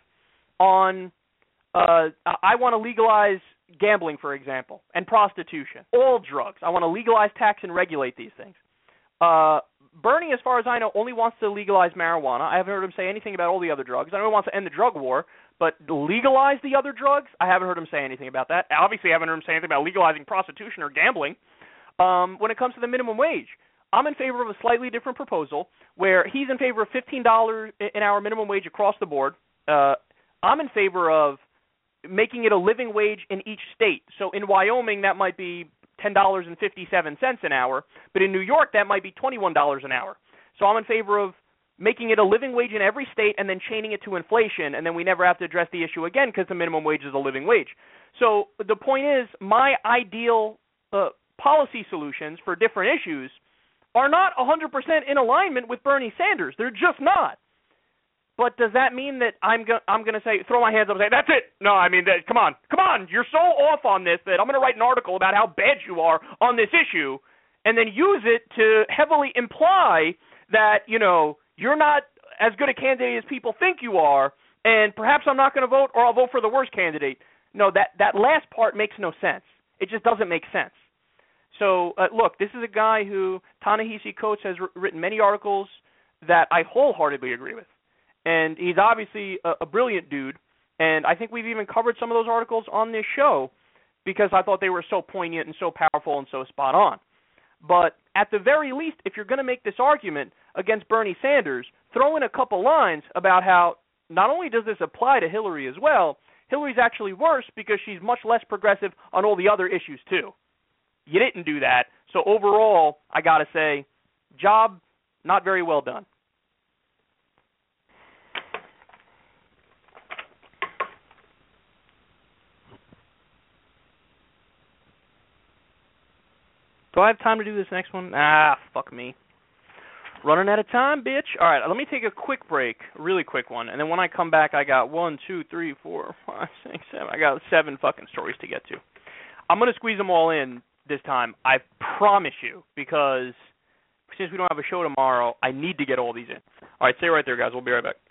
on uh, I want to legalize gambling, for example, and prostitution, all drugs. I want to legalize, tax, and regulate these things. Uh, Bernie, as far as I know, only wants to legalize marijuana. I haven't heard him say anything about all the other drugs. I know he wants to end the drug war, but legalize the other drugs, I haven't heard him say anything about that. Obviously, I haven't heard him say anything about legalizing prostitution or gambling. Um, when it comes to the minimum wage, I'm in favor of a slightly different proposal where he's in favor of fifteen dollars an hour minimum wage across the board. Uh, I'm in favor of making it a living wage in each state. So in Wyoming, that might be ten dollars and fifty-seven cents an hour, but in New York, that might be twenty-one dollars an hour. So I'm in favor of making it a living wage in every state and then chaining it to inflation, and then we never have to address the issue again because the minimum wage is a living wage. So the point is, my ideal uh, policy solutions for different issues are not one hundred percent in alignment with Bernie Sanders. They're just not. But does that mean that I'm going I'm going to say, throw my hands up and say, that's it? No, I mean, that, come on, come on. You're so off on this that I'm going to write an article about how bad you are on this issue and then use it to heavily imply that, you know, you're not as good a candidate as people think you are, and perhaps I'm not going to vote or I'll vote for the worst candidate. No, that, that last part makes no sense. It just doesn't make sense. So, uh, look, this is a guy who, Ta-Nehisi Coates, has r- written many articles that I wholeheartedly agree with. And he's obviously a, a brilliant dude, and I think we've even covered some of those articles on this show because I thought they were so poignant and so powerful and so spot on. But at the very least, if you're going to make this argument against Bernie Sanders, throw in a couple lines about how not only does this apply to Hillary as well, Hillary's actually worse because she's much less progressive on all the other issues too. You didn't do that, so overall, I got to say, job not very well done. Do I have time to do this next one? Ah, fuck me. Running out of time, bitch. All right, let me take a quick break, a really quick one, and then when I come back, I got one, two, three, four, five, six, seven. I got seven fucking stories to get to. I'm going to squeeze them all in this time. I promise you, because since we don't have a show tomorrow, I need to get all these in. All right, stay right there, guys. We'll be right back.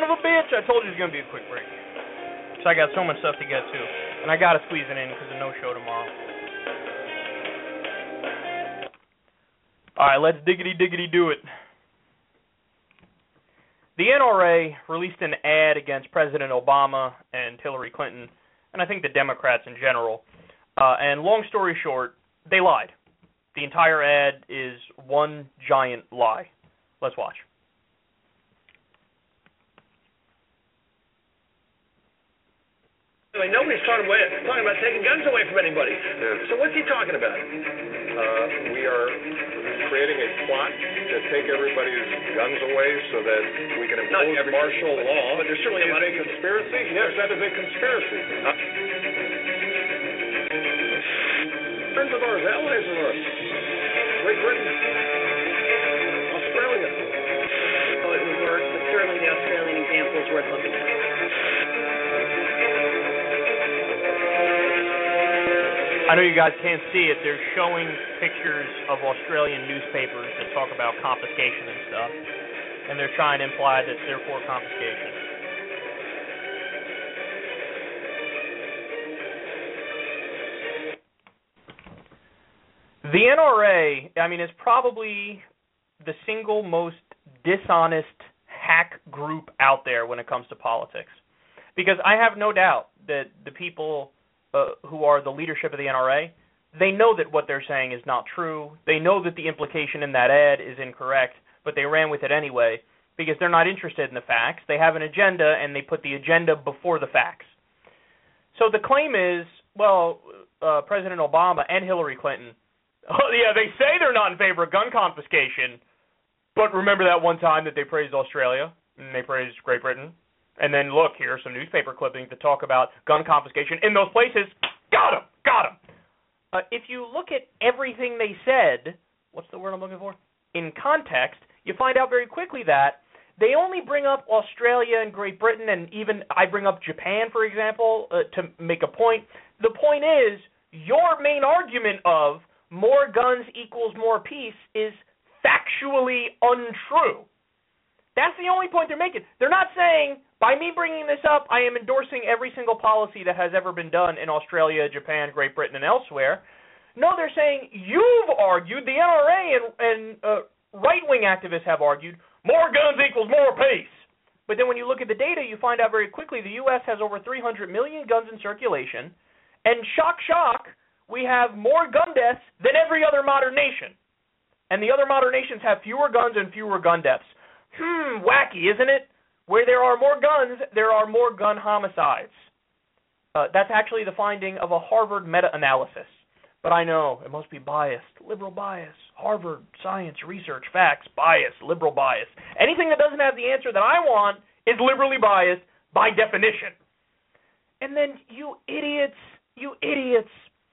son of a bitch! I told you it was going to be a quick break. So I got so much stuff to get to. And I got to squeeze it in because there's no show tomorrow. All right, let's diggity-diggity do it. The N R A released an ad against President Obama and Hillary Clinton, and I think the Democrats in general. Uh, and long story short, they lied. The entire ad is one giant lie. Let's watch. Anyway, nobody's talking, away, talking about taking guns away from anybody. Yeah. So what's he talking about? Uh, we are creating a plot to take everybody's guns away so that we can Not impose every- martial law. But there's certainly a Is lot a of- conspiracy? Yes, that is a conspiracy. Uh, friends of ours, allies of ours. Great Britain. Australia. Oh, it would work, but certainly the Australian example is worth looking at. I know you guys can't see it. They're showing pictures of Australian newspapers that talk about confiscation and stuff. And they're trying to imply that they're for confiscation. The N R A, I mean, is probably the single most dishonest hack group out there when it comes to politics. Because I have no doubt that the people uh, who are the leadership of the N R A, they know that what they're saying is not true. They know that the implication in that ad is incorrect, but they ran with it anyway because they're not interested in the facts. They have an agenda, and they put the agenda before the facts. So the claim is, well, uh, President Obama and Hillary Clinton, oh, yeah, they say they're not in favor of gun confiscation, but remember that one time that they praised Australia and they praised Great Britain? And then, look, here are some newspaper clippings that talk about gun confiscation in those places. Got them! Got them! Uh, if you look at everything they said, what's the word I'm looking for? In context, you find out very quickly that they only bring up Australia and Great Britain, and even I bring up Japan, for example, uh, to make a point. The point is, your main argument of more guns equals more peace is factually untrue. That's the only point they're making. They're not saying, by me bringing this up, I am endorsing every single policy that has ever been done in Australia, Japan, Great Britain, and elsewhere. No, they're saying, you've argued, the N R A and, and uh, right-wing activists have argued, more guns equals more peace. But then when you look at the data, you find out very quickly the U S has over three hundred million guns in circulation, and shock, shock, we have more gun deaths than every other modern nation. And the other modern nations have fewer guns and fewer gun deaths. Hmm, wacky, isn't it? Where there are more guns, there are more gun homicides. Uh, that's actually the finding of a Harvard meta-analysis. But I know, it must be biased. Liberal bias. Harvard, science, research, facts, bias, liberal bias. Anything that doesn't have the answer that I want is liberally biased by definition. And then, you idiots, you idiots,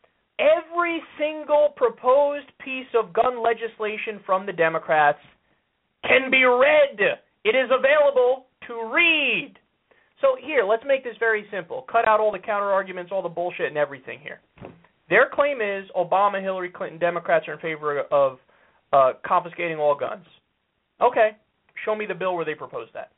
every single proposed piece of gun legislation from the Democrats can be read. It is available to read. So here, let's make this very simple. Cut out all the counter-arguments, all the bullshit and everything here. Their claim is Obama, Hillary Clinton, Democrats are in favor of uh, confiscating all guns. Okay, show me the bill where they proposed that.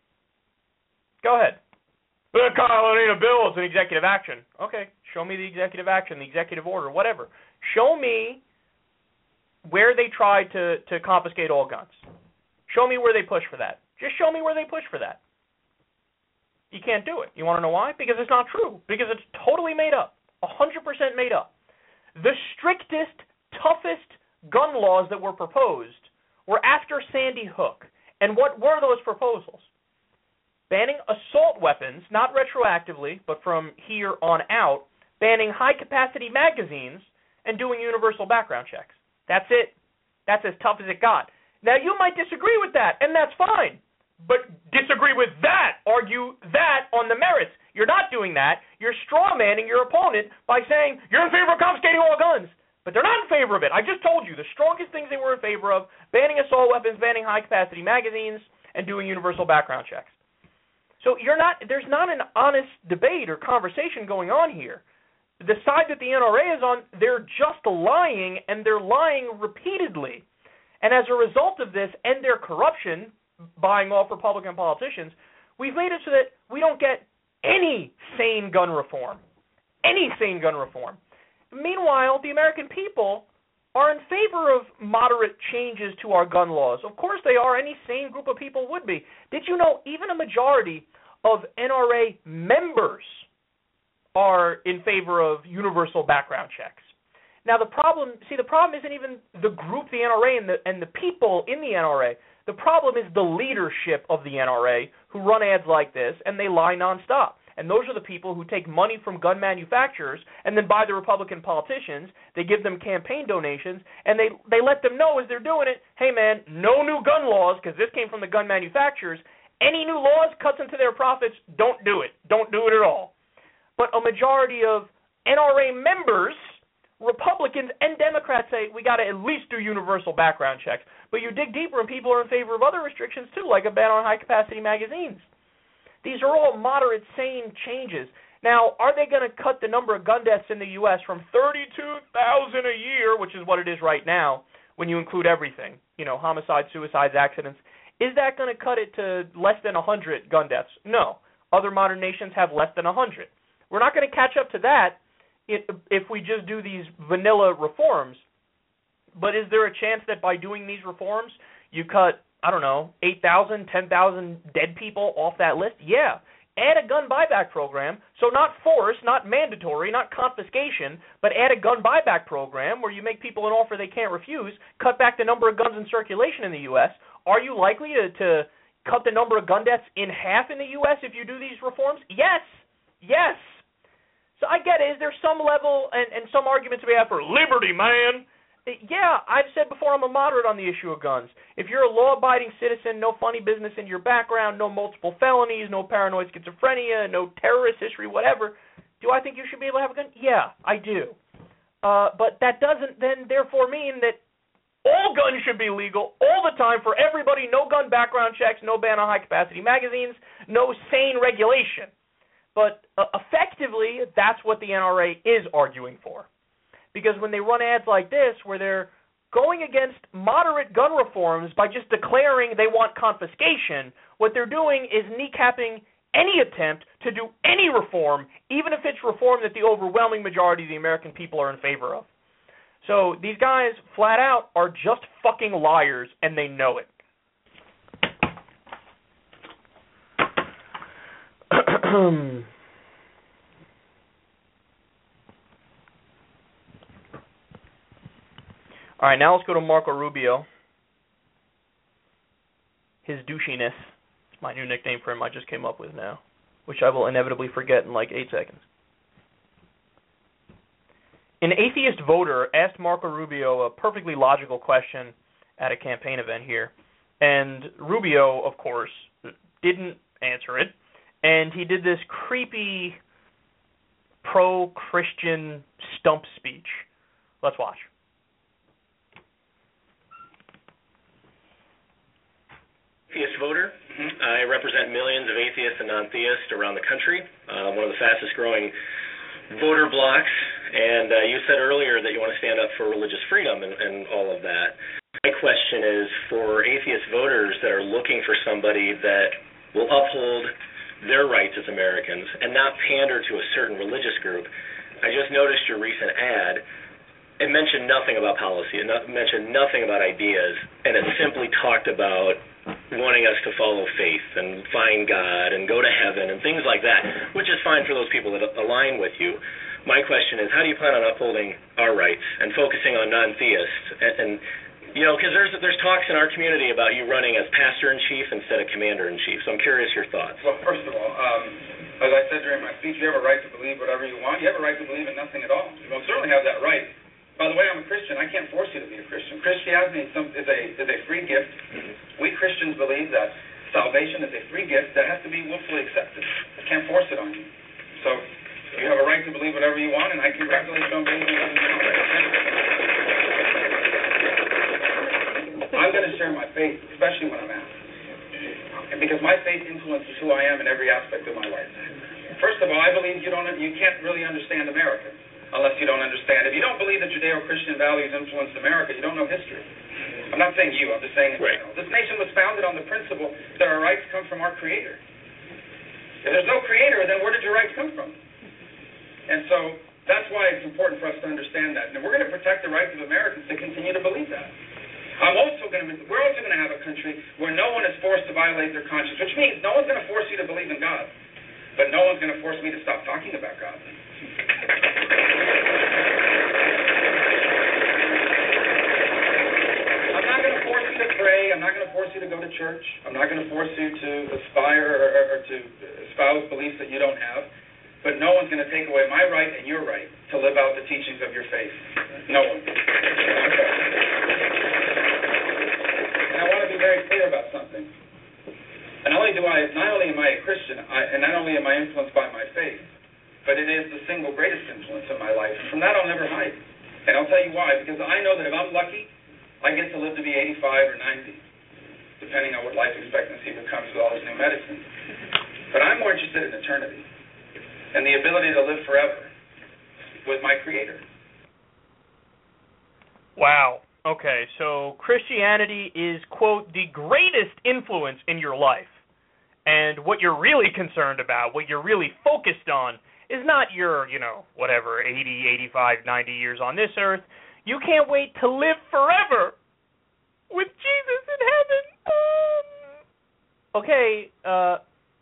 Go ahead. But Kyle, it ain't a bill, it's an executive action. Okay, show me the executive action, the executive order, whatever. Show me where they tried to, to confiscate all guns. Show me where they push for that. Just show me where they push for that. You can't do it. You want to know why? Because it's not true. Because it's totally made up. one hundred percent made up. The strictest, toughest gun laws that were proposed were after Sandy Hook. And what were those proposals? Banning assault weapons, not retroactively, but from here on out, banning high-capacity magazines, and doing universal background checks. That's it. That's as tough as it got. Now, you might disagree with that, and that's fine. But disagree with that. Argue that on the merits. You're not doing that. You're strawmanning your opponent by saying, you're in favor of confiscating all guns. But they're not in favor of it. I just told you the strongest things they were in favor of, banning assault weapons, banning high-capacity magazines, and doing universal background checks. So you're not. There's not an honest debate or conversation going on here. The side that the N R A is on, they're just lying, and they're lying repeatedly. And as a result of this and their corruption, buying off Republican politicians, We've made it so that we don't get any sane gun reform. Any sane gun reform. Meanwhile, the American people are in favor of moderate changes to our gun laws. Of course they are. Any sane group of people would be. Did you know even a majority of N R A members are in favor of universal background checks? Now the problem, see the problem isn't even the group, the N R A, and the, and the people in the N R A. The problem is the leadership of the N R A who run ads like this, and they lie nonstop. And those are the people who take money from gun manufacturers and then buy the Republican politicians. They give them campaign donations, and they, they let them know as they're doing it, hey, man, no new gun laws, because this came from the gun manufacturers. Any new laws cuts into their profits, don't do it. Don't do it at all. But a majority of N R A members, Republicans and Democrats, say we got to at least do universal background checks. But you dig deeper and people are in favor of other restrictions too, like a ban on high-capacity magazines. These are all moderate, sane changes. Now, are they going to cut the number of gun deaths in the U S from thirty-two thousand a year, which is what it is right now, when you include everything, you know, homicides, suicides, accidents? Is that going to cut it to less than one hundred gun deaths? No. Other modern nations have less than one hundred. We're not going to catch up to that if we just do these vanilla reforms. But is there a chance that by doing these reforms, you cut, I don't know, eight thousand, ten thousand dead people off that list? Yeah. Add a gun buyback program, so not force, not mandatory, not confiscation, but add a gun buyback program where you make people an offer they can't refuse, cut back the number of guns in circulation in the U S. Are you likely to, to cut the number of gun deaths in half in the U S if you do these reforms? Yes. Yes. So I get it. Is there some level and, and some arguments we have for liberty, man? Yeah, I've said before I'm a moderate on the issue of guns. If you're a law-abiding citizen, no funny business in your background, no multiple felonies, no paranoid schizophrenia, no terrorist history, whatever, do I think you should be able to have a gun? Yeah, I do. Uh, but that doesn't then therefore mean that all guns should be legal all the time for everybody, no gun background checks, no ban on high-capacity magazines, no sane regulation. But uh, effectively, that's what the N R A is arguing for. Because when they run ads like this where they're going against moderate gun reforms by just declaring they want confiscation, what they're doing is kneecapping any attempt to do any reform, even if it's reform that the overwhelming majority of the American people are in favor of. So these guys, flat out, are just fucking liars, and they know it. All right, now let's go to Marco Rubio. His douchiness. It's my new nickname for him I just came up with now, which I will inevitably forget in like eight seconds. An atheist voter asked Marco Rubio a perfectly logical question at a campaign event here, and Rubio, of course, didn't answer it, and he did this creepy pro-Christian stump speech. Let's watch. Atheist voter. Mm-hmm. I represent millions of atheists and non-theists around the country, uh, one of the fastest growing voter blocs, and uh, you said earlier that you want to stand up for religious freedom and, and all of that. My question is for atheist voters that are looking for somebody that will uphold their rights as Americans and not pander to a certain religious group. I just noticed your recent ad. It mentioned nothing about policy. It mentioned nothing about ideas, and it simply talked about wanting us to follow faith and find God and go to heaven and things like that, which is fine for those people that align with you. My question is, how do you plan on upholding our rights and focusing on non-theists? And, and you know, because there's there's talks in our community about you running as pastor-in-chief instead of commander-in-chief. So I'm curious your thoughts. Well, first of all, um, as I said during my speech, you have a right to believe whatever you want. You have a right to believe in nothing at all. You most certainly have that right. By the way, I'm a Christian. I can't force you to be a Christian. Christianity is a is a free gift. We Christians believe that salvation is a free gift that has to be willfully accepted. I can't force it on you. So you have a right to believe whatever you want, and I congratulate you on believing whatever you want. I'm going to share my faith, especially when I'm asked, and because my faith influences who I am in every aspect of my life. First of all, I believe you don't you can't really understand America unless you don't understand. If you don't believe that Judeo-Christian values influenced America, you don't know history. I'm not saying you, I'm just saying in general. This nation was founded on the principle that our rights come from our Creator. If there's no creator, then where did your rights come from? And so that's why it's important for us to understand that. And we're going to protect the rights of Americans to continue to believe that. I'm also going to, we're also going to have a country where no one is forced to violate their conscience, which means no one's going to force you to believe in God, but no one's going to force me to stop talking about God. I'm not going to force you to pray. I'm not going to force you to go to church. I'm not going to force you to aspire or, or, or to espouse beliefs that you don't have. But no one's going to take away my right and your right to live out the teachings of your faith. No one. And I want to be very clear about something. And not only do I, not only am I a Christian, I, and not only am I influenced by my faith, but it is the single greatest influence in my life. And from that, I'll never hide. And I'll tell you why. Because I know that if I'm lucky, I get to live to be eighty-five or ninety, depending on what life expectancy becomes with all this new medicine. But I'm more interested in eternity and the ability to live forever with my Creator. Wow. Okay, so Christianity is, quote, the greatest influence in your life. And what you're really concerned about, what you're really focused on, is not your, you know, whatever, eighty, eighty-five, ninety years on this earth. You can't wait to live forever with Jesus in heaven. Um, okay, uh,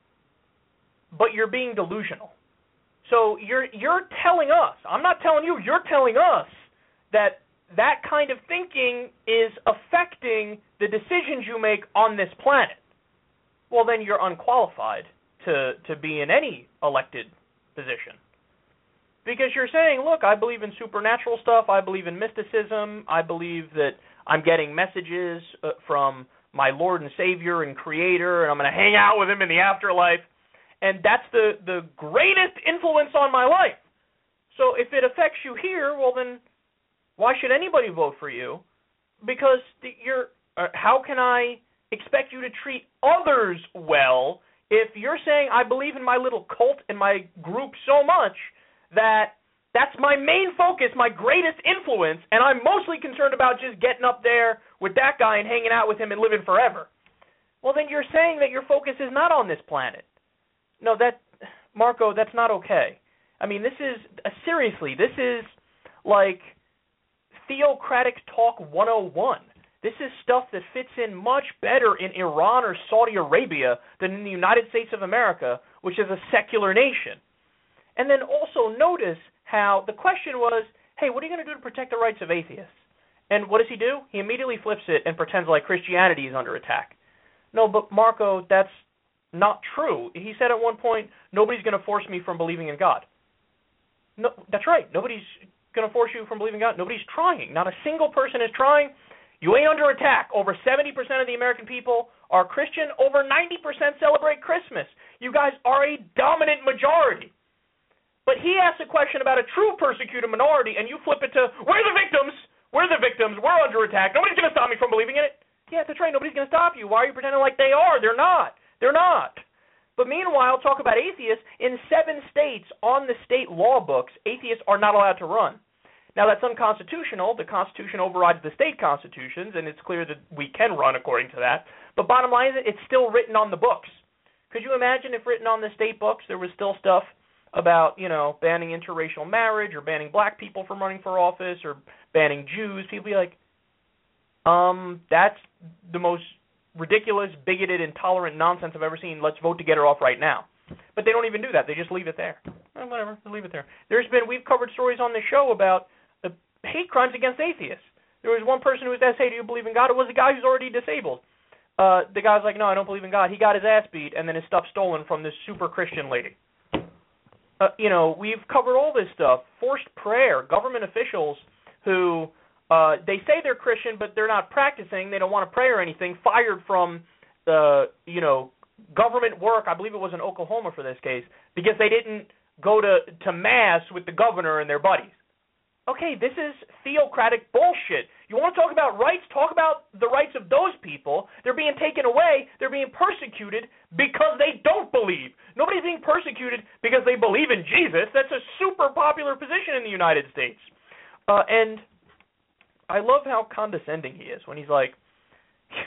but you're being delusional. So you're you're telling us, I'm not telling you, you're telling us that that kind of thinking is affecting the decisions you make on this planet. Well, then you're unqualified to, to be in any elected position. Because you're saying, look, I believe in supernatural stuff, I believe in mysticism, I believe that I'm getting messages uh, from my Lord and Savior and Creator, and I'm going to hang out with Him in the afterlife. And that's the, the greatest influence on my life. So if it affects you here, well then, why should anybody vote for you? Because you're. Uh, how can I expect you to treat others well if you're saying I believe in my little cult and my group so much that that's my main focus, my greatest influence, and I'm mostly concerned about just getting up there with that guy and hanging out with him and living forever? Well, then you're saying that your focus is not on this planet. No, that, Marco, that's not okay. I mean, this is, uh, seriously, this is like theocratic talk one oh one. This is stuff that fits in much better in Iran or Saudi Arabia than in the United States of America, which is a secular nation. And then also notice how the question was, hey, what are you going to do to protect the rights of atheists? And what does he do? He immediately flips it and pretends like Christianity is under attack. No, but Marco, that's not true. He said at one point, nobody's going to force me from believing in God. No, that's right. Nobody's going to force you from believing in God. Nobody's trying. Not a single person is trying. You ain't under attack. Over seventy percent of the American people are Christian. Over ninety percent celebrate Christmas. You guys are a dominant majority. But he asked a question about a true persecuted minority, and you flip it to, we're the victims. We're the victims. We're under attack. Nobody's going to stop me from believing in it. Yeah, that's right. Nobody's going to stop you. Why are you pretending like they are? They're not. They're not. But meanwhile, talk about atheists. In seven states on the state law books, atheists are not allowed to run. Now, that's unconstitutional. The Constitution overrides the state constitutions, and it's clear that we can run according to that. But bottom line is, it's still written on the books. Could you imagine if written on the state books there was still stuff about, you know, banning interracial marriage or banning black people from running for office or banning Jews? People be like, um, that's the most ridiculous, bigoted, intolerant nonsense I've ever seen. Let's vote to get her off right now. But they don't even do that. They just leave it there. Eh, whatever, leave it there. There's been, we've covered stories on this show about uh, hate crimes against atheists. There was one person who was asked, hey, do you believe in God? It was a guy who's already disabled. Uh, the guy's like, no, I don't believe in God. He got his ass beat and then his stuff stolen from this super Christian lady. Uh, you know, we've covered all this stuff. Forced prayer, government officials who, uh, they say they're Christian, but they're not practicing. They don't want to pray or anything. Fired from, uh, you know, government work. I believe it was in Oklahoma for this case, because they didn't go to, to mass with the governor and their buddies. Okay, this is theocratic bullshit. You want to talk about rights? Talk about the rights of those people. They're being taken away. They're being persecuted because they don't believe. Nobody's being persecuted because they believe in Jesus. That's a super popular position in the United States. Uh, and I love how condescending he is when he's like,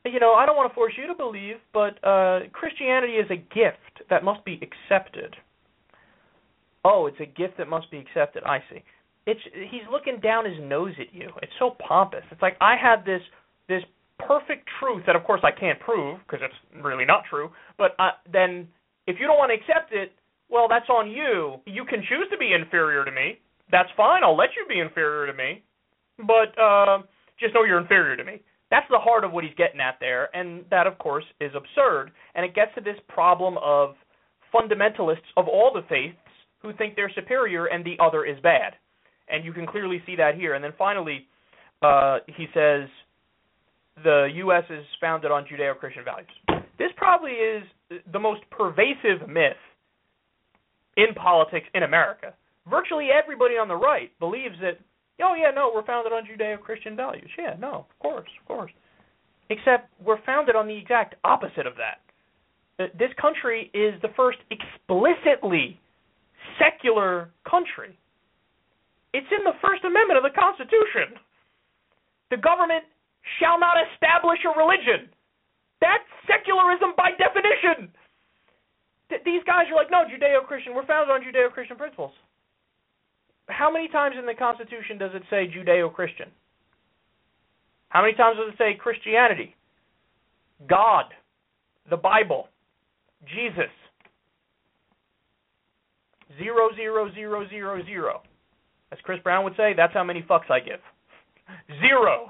you know, I don't want to force you to believe, but uh, Christianity is a gift that must be accepted. Oh, it's a gift that must be accepted. I see. It's he's looking down his nose at you. It's so pompous. It's like I had this this perfect truth that, of course, I can't prove because it's really not true. But uh, then, if you don't want to accept it, well, that's on you. You can choose to be inferior to me. That's fine. I'll let you be inferior to me. But uh, just know you're inferior to me. That's the heart of what he's getting at there, and that, of course, is absurd. And it gets to this problem of fundamentalists of all the faiths who think they're superior and the other is bad. And you can clearly see that here. And then finally, uh, he says the U S is founded on Judeo-Christian values. This probably is the most pervasive myth in politics in America. Virtually everybody on the right believes that, oh, yeah, no, we're founded on Judeo-Christian values. Yeah, no, of course, of course. Except we're founded on the exact opposite of that. This country is the first explicitly secular country. It's in the First Amendment of the Constitution. The government shall not establish a religion. That's secularism by definition. Th- these guys are like, no, Judeo-Christian, we're founded on Judeo-Christian principles. How many times in the Constitution does it say Judeo-Christian? How many times does it say Christianity, God, the Bible, Jesus? Zero, zero, zero, zero, zero. As Chris Brown would say, that's how many fucks I give. Zero.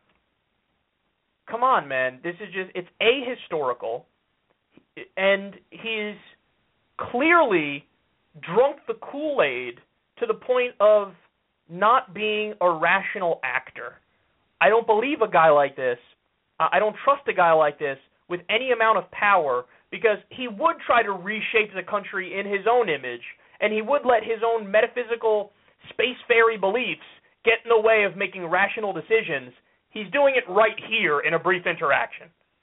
Come on, man. This is just, it's ahistorical. And he's clearly drunk the Kool-Aid to the point of not being a rational actor. I don't believe a guy like this. I don't trust a guy like this with any amount of power because he would try to reshape the country in his own image, and he would let his own metaphysical space fairy beliefs get in the way of making rational decisions. He's doing it right here in a brief interaction.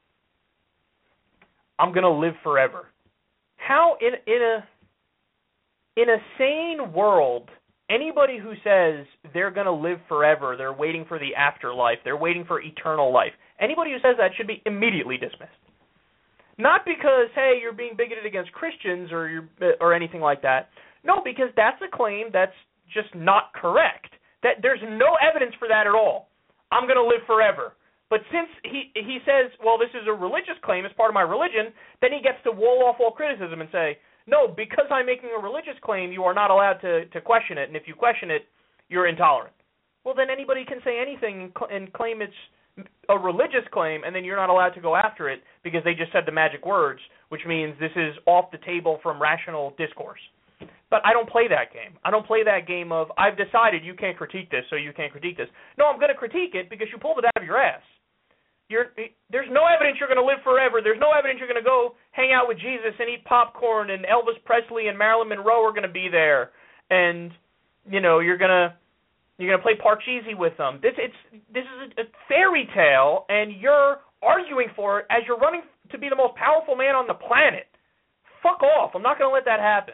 I'm going to live forever. How in in a in a sane world, anybody who says they're going to live forever, they're waiting for the afterlife, they're waiting for eternal life, anybody who says that should be immediately dismissed. Not because, hey, you're being bigoted against Christians or you're, or anything like that. No, because that's a claim that's just not correct. That there's no evidence for that at all. I'm going to live forever. But since he he says, well, this is a religious claim, it's part of my religion, then he gets to wall off all criticism and say, no, because I'm making a religious claim, you are not allowed to, to question it, and if you question it, you're intolerant. Well, then anybody can say anything and, cl- and claim it's a religious claim, and then you're not allowed to go after it because they just said the magic words, which means this is off the table from rational discourse. But I don't play that game. I don't play that game of, I've decided you can't critique this, so you can't critique this. No, I'm going to critique it because you pulled it out of your ass. You're, there's no evidence you're going to live forever. There's no evidence you're going to go hang out with Jesus and eat popcorn, and Elvis Presley and Marilyn Monroe are going to be there, and you know you're going to you're going to play Parcheesi with them. This it's this is a fairy tale, and you're arguing for it as you're running to be the most powerful man on the planet. Fuck off! I'm not going to let that happen.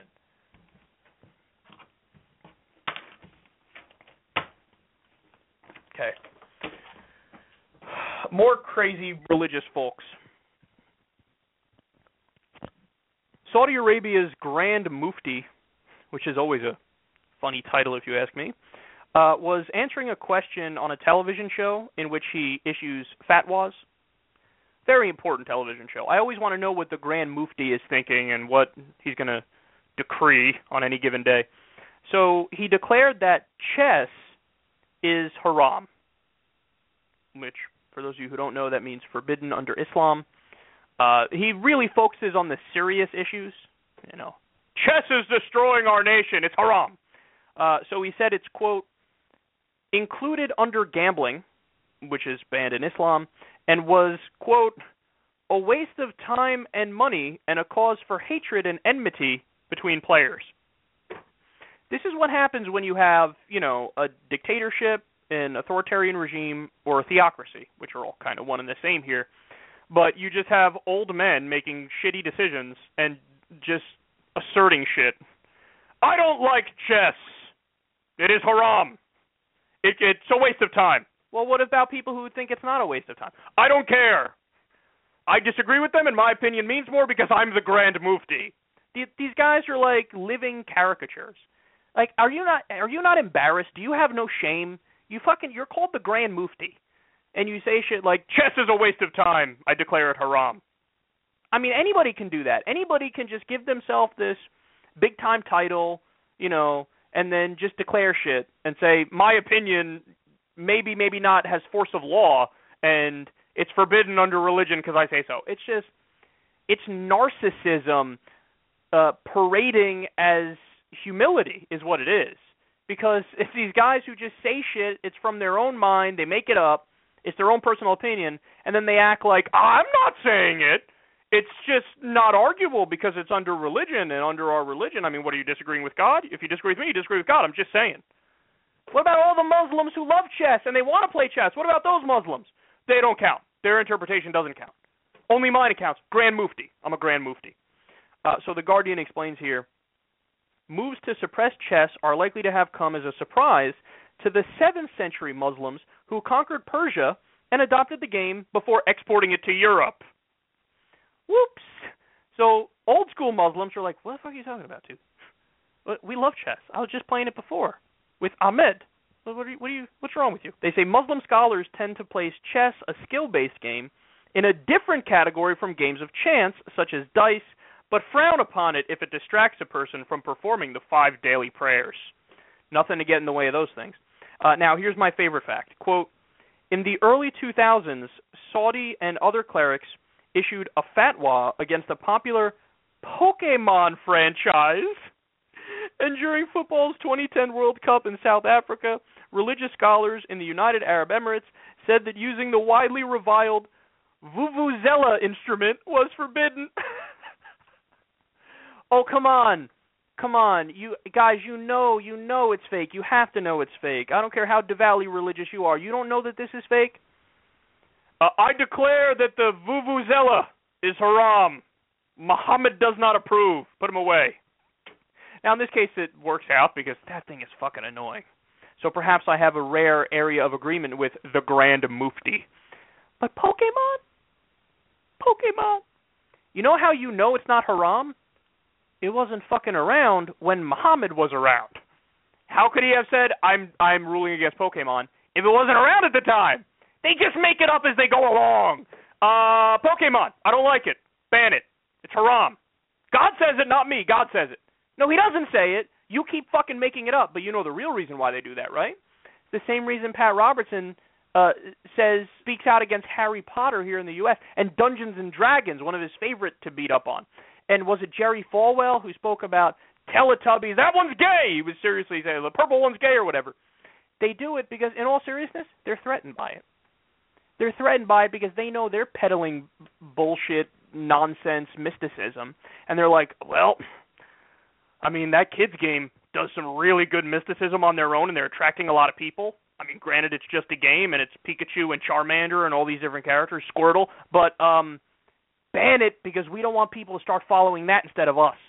Okay. More crazy religious folks. Saudi Arabia's Grand Mufti, which is always a funny title if you ask me, uh, was answering a question on a television show in which he issues fatwas. Very important television show. I always want to know what the Grand Mufti is thinking and what he's going to decree on any given day. So he declared that chess is haram, which, for those of you who don't know, that means forbidden under Islam. Uh, he really focuses on the serious issues. You know, chess is destroying our nation. It's haram. Uh, so he said it's, quote, included under gambling, which is banned in Islam, and was, quote, a waste of time and money and a cause for hatred and enmity between players. This is what happens when you have, you know, a dictatorship, an authoritarian regime, or a theocracy, which are all kind of one and the same here. But you just have old men making shitty decisions and just asserting shit. I don't like chess. It is haram. It, it's a waste of time. Well, what about people who think it's not a waste of time? I don't care. I disagree with them, and my opinion means more because I'm the Grand Mufti. These guys are like living caricatures. Like, are you not are you not embarrassed? Do you have no shame? You fucking you're called the Grand Mufti, and you say shit like chess is a waste of time. I declare it haram. I mean, anybody can do that. Anybody can just give themselves this big time title, you know, and then just declare shit and say my opinion maybe maybe not has force of law and it's forbidden under religion because I say so. It's just it's narcissism. Uh, parading as humility is what it is. Because if these guys who just say shit, it's from their own mind, they make it up, it's their own personal opinion, and then they act like, I'm not saying it. It's just not arguable because it's under religion, and under our religion, I mean, what, are you disagreeing with God? If you disagree with me, you disagree with God. I'm just saying. What about all the Muslims who love chess and they want to play chess? What about those Muslims? They don't count. Their interpretation doesn't count. Only mine counts. Grand Mufti. I'm a Grand Mufti. Uh, so the Guardian explains here, moves to suppress chess are likely to have come as a surprise to the seventh century Muslims who conquered Persia and adopted the game before exporting it to Europe. Whoops. So old school Muslims are like, what the fuck are you talking about, dude? We love chess. I was just playing it before with Ahmed. What are you, what are you, what's wrong with you? They say Muslim scholars tend to place chess, a skill-based game, in a different category from games of chance, such as dice, but frown upon it if it distracts a person from performing the five daily prayers. Nothing to get in the way of those things. Uh, now, here's my favorite fact. Quote, in the early two thousands, Saudi and other clerics issued a fatwa against a popular Pokemon franchise. And during football's twenty ten World Cup in South Africa, religious scholars in the United Arab Emirates said that using the widely reviled Vuvuzela instrument was forbidden. Oh, come on. Come on. You guys, you know, you know it's fake. You have to know it's fake. I don't care how devoutly religious you are. You don't know that this is fake? Uh, I declare that the Vuvuzela is haram. Muhammad does not approve. Put him away. Now, in this case, it works out because that thing is fucking annoying. So perhaps I have a rare area of agreement with the Grand Mufti. But Pokemon? Pokemon? You know how you know it's not haram? It wasn't fucking around when Muhammad was around. How could he have said, I'm I'm ruling against Pokemon, if it wasn't around at the time? They just make it up as they go along. Uh, Pokemon, I don't like it. Ban it. It's haram. God says it, not me. God says it. No, he doesn't say it. You keep fucking making it up, but you know the real reason why they do that, right? The same reason Pat Robertson uh, says, speaks out against Harry Potter here in the U S and Dungeons and Dragons, one of his favorite to beat up on. And was it Jerry Falwell who spoke about Teletubbies? That one's gay! He was seriously saying, the purple one's gay or whatever. They do it because, in all seriousness, they're threatened by it. They're threatened by it because they know they're peddling bullshit, nonsense, mysticism. And they're like, well, I mean, that kid's game does some really good mysticism on their own, and they're attracting a lot of people. I mean, granted, it's just a game, and it's Pikachu and Charmander and all these different characters, Squirtle, but, um... ban it because we don't want people to start following that instead of us.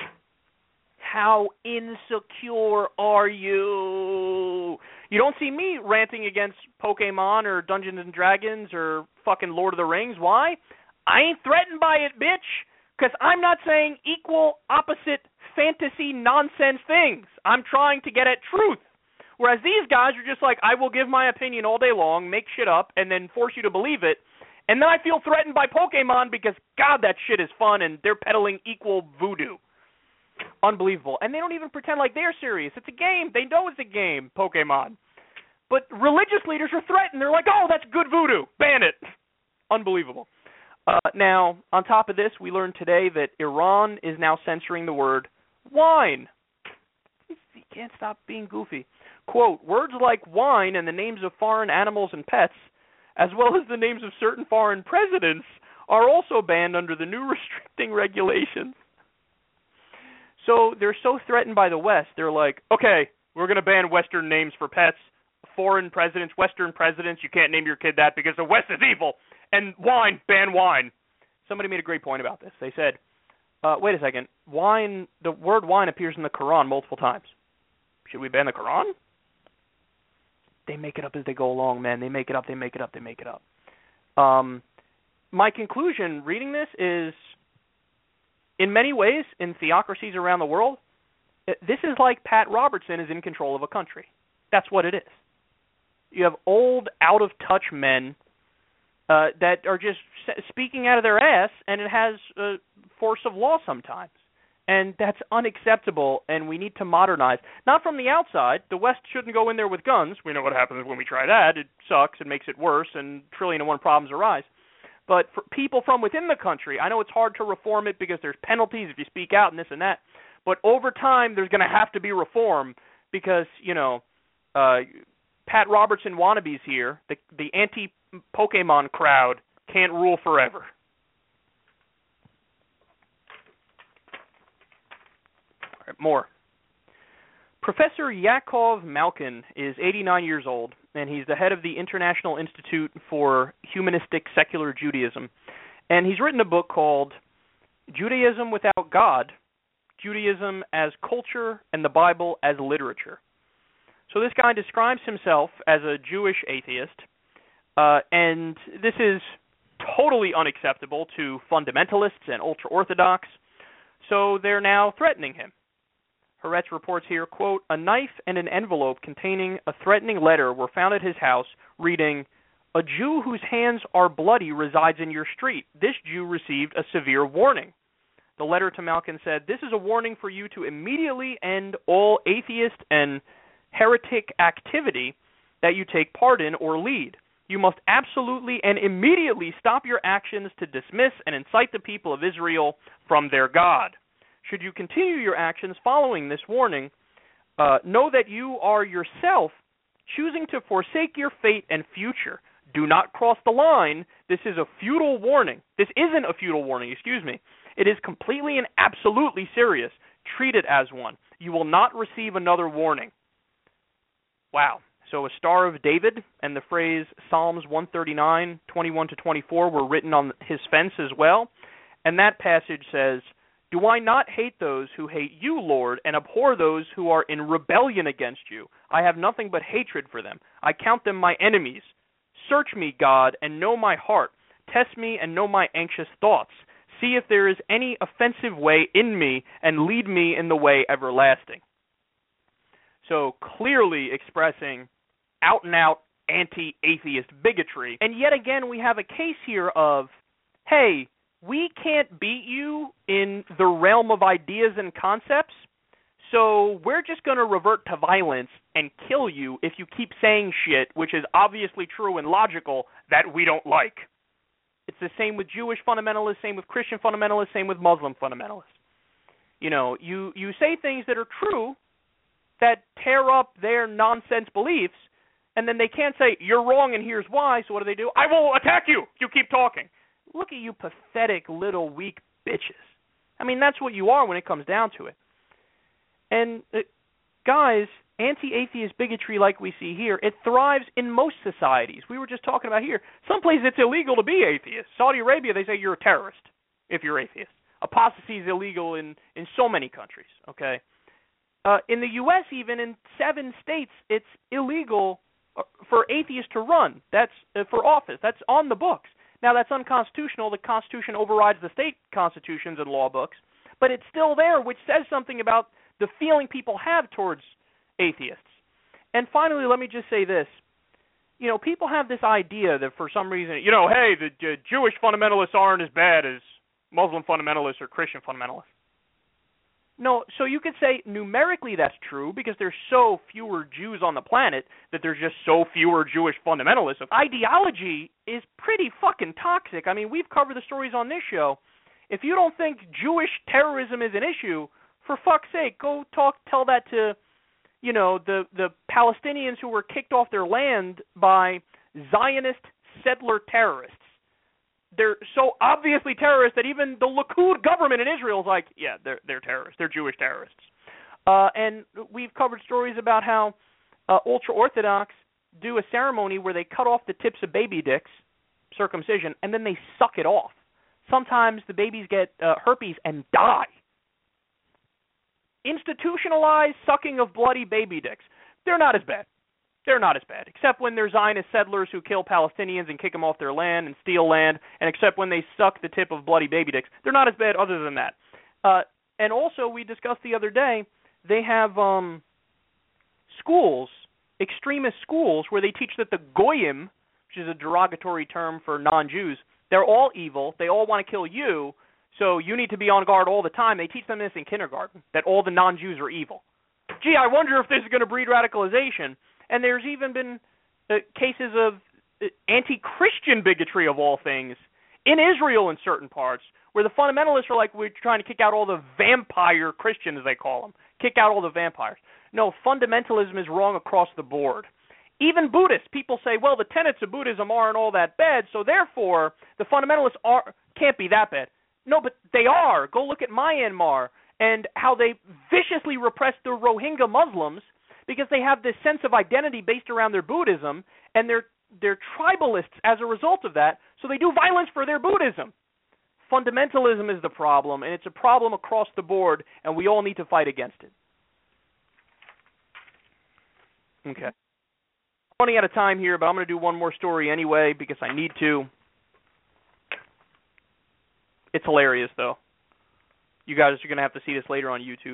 How insecure are you? You don't see me ranting against Pokemon or Dungeons and Dragons or fucking Lord of the Rings. Why? I ain't threatened by it, bitch, because I'm not saying equal, opposite, fantasy, nonsense things. I'm trying to get at truth. Whereas these guys are just like, I will give my opinion all day long, make shit up, and then force you to believe it. And then I feel threatened by Pokemon because, God, that shit is fun, and they're peddling equal voodoo. Unbelievable. And they don't even pretend like they're serious. It's a game. They know it's a game, Pokemon. But religious leaders are threatened. They're like, oh, that's good voodoo. Ban it. Unbelievable. Uh, now, on top of this, we learned today that Iran is now censoring the word wine. You can't stop being goofy. Quote, words like wine and the names of foreign animals and pets, as well as the names of certain foreign presidents, are also banned under the new restricting regulations. So they're so threatened by the West, they're like, okay, we're going to ban Western names for pets, foreign presidents, Western presidents, you can't name your kid that because the West is evil, and wine, ban wine. Somebody made a great point about this. They said, uh, wait a second, wine, the word wine appears in the Quran multiple times. Should we ban the Quran? They make it up as they go along, man. They make it up, they make it up, they make it up. Um, my conclusion reading this is, in many ways, in theocracies around the world, this is like Pat Robertson is in control of a country. That's what it is. You have old, out-of-touch men uh, that are just speaking out of their ass, and it has uh, force of law sometimes. And that's unacceptable, and we need to modernize. Not from the outside. The West shouldn't go in there with guns. We know what happens when we try that. It sucks. It makes it worse, and trillion and one problems arise. But for people from within the country, I know it's hard to reform it because there's penalties if you speak out and this and that. But over time, there's going to have to be reform because, you know, uh, Pat Robertson wannabes here, the, the anti-Pokemon crowd, can't rule forever. All right, more. Professor Yakov Malkin is eighty-nine years old, and he's the head of the International Institute for Humanistic Secular Judaism. And he's written a book called Judaism Without God, Judaism as Culture and the Bible as Literature. So this guy describes himself as a Jewish atheist, uh, and this is totally unacceptable to fundamentalists and ultra-Orthodox, so they're now threatening him. Haaretz reports here, quote, a knife and an envelope containing a threatening letter were found at his house reading, a Jew whose hands are bloody resides in your street. This Jew received a severe warning. The letter to Malkin said, this is a warning for you to immediately end all atheist and heretic activity that you take part in or lead. You must absolutely and immediately stop your actions to dismiss and incite the people of Israel from their God. Should you continue your actions following this warning, uh, know that you are yourself choosing to forsake your fate and future. Do not cross the line. This is a futile warning. This isn't a futile warning, excuse me. It is completely and absolutely serious. Treat it as one. You will not receive another warning. Wow. So a Star of David and the phrase Psalms one thirty-nine, twenty-one to twenty-four were written on his fence as well. And that passage says, do I not hate those who hate you, Lord, and abhor those who are in rebellion against you? I have nothing but hatred for them. I count them my enemies. Search me, God, and know my heart. Test me and know my anxious thoughts. See if there is any offensive way in me, and lead me in the way everlasting. So clearly expressing out-and-out anti-atheist bigotry. And yet again, we have a case here of, hey, we can't beat you in the realm of ideas and concepts, so we're just going to revert to violence and kill you if you keep saying shit, which is obviously true and logical, that we don't like. It's the same with Jewish fundamentalists, same with Christian fundamentalists, same with Muslim fundamentalists. You know, you, you say things that are true that tear up their nonsense beliefs, and then they can't say, you're wrong and here's why, so what do they do? I will attack you if you keep talking. Look at you pathetic little weak bitches. I mean, that's what you are when it comes down to it. And, uh, guys, anti-atheist bigotry like we see here, it thrives in most societies. We were just talking about here. Some places it's illegal to be atheist. Saudi Arabia, they say you're a terrorist if you're atheist. Apostasy is illegal in, in so many countries, okay? Uh, in the U S even, in seven states, it's illegal for atheists to run. That's uh, for office. That's on the books. Now, that's unconstitutional. The Constitution overrides the state constitutions and law books, but it's still there, which says something about the feeling people have towards atheists. And finally, let me just say this. You know, people have this idea that for some reason, you know, hey, the uh, Jewish fundamentalists aren't as bad as Muslim fundamentalists or Christian fundamentalists. No, so you could say numerically that's true because there's so fewer Jews on the planet that there's just so fewer Jewish fundamentalists. Ideology is pretty fucking toxic. I mean, we've covered the stories on this show. If you don't think Jewish terrorism is an issue, for fuck's sake, go talk, tell that to, you know, the, the Palestinians who were kicked off their land by Zionist settler terrorists. They're so obviously terrorists that even the Likud government in Israel is like, yeah, they're they're terrorists. They're Jewish terrorists. Uh, and we've covered stories about how uh, ultra-Orthodox do a ceremony where they cut off the tips of baby dicks, circumcision, and then they suck it off. Sometimes the babies get uh, herpes and die. Institutionalized sucking of bloody baby dicks. They're not as bad. they're not as bad, except when they're Zionist settlers who kill Palestinians and kick them off their land and steal land, and except when they suck the tip of bloody baby dicks. They're not as bad other than that. Uh, and also, we discussed the other day, they have um, schools, extremist schools, where they teach that the Goyim, which is a derogatory term for non-Jews, they're all evil, they all want to kill you, so you need to be on guard all the time. They teach them this in kindergarten, that all the non-Jews are evil. Gee, I wonder if this is going to breed radicalization. And there's even been uh, cases of uh, anti-Christian bigotry, of all things, in Israel in certain parts, where the fundamentalists are like, we're trying to kick out all the vampire Christians, they call them. Kick out all the vampires. No, fundamentalism is wrong across the board. Even Buddhists, people say, well, the tenets of Buddhism aren't all that bad, so therefore the fundamentalists are, can't be that bad. No, but they are. Go look at Myanmar and how they viciously repress the Rohingya Muslims because they have this sense of identity based around their Buddhism, and they're they're tribalists as a result of that, so they do violence for their Buddhism. Fundamentalism is the problem, and it's a problem across the board, and we all need to fight against it. Okay. I'm running out of time here, but I'm going to do one more story anyway because I need to. It's hilarious, though. You guys are going to have to see this later on YouTube.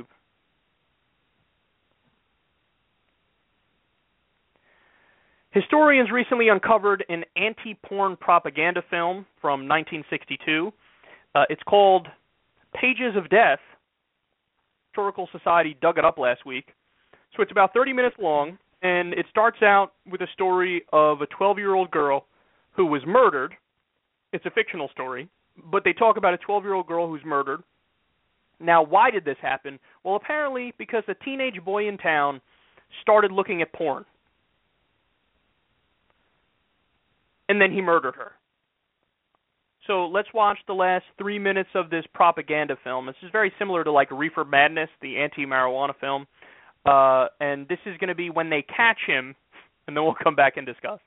Historians recently uncovered an anti-porn propaganda film from nineteen sixty-two. Uh, it's called Pages of Death. Historical Society dug it up last week. So it's about thirty minutes long, and it starts out with a story of a twelve-year-old girl who was murdered. It's a fictional story, but they talk about a twelve-year-old girl who's murdered. Now, why did this happen? Well, apparently because a teenage boy in town started looking at porn. And then he murdered her. So let's watch the last three minutes of this propaganda film. This is very similar to like Reefer Madness, the anti-marijuana film. Uh, and this is going to be when they catch him, and then we'll come back and discuss.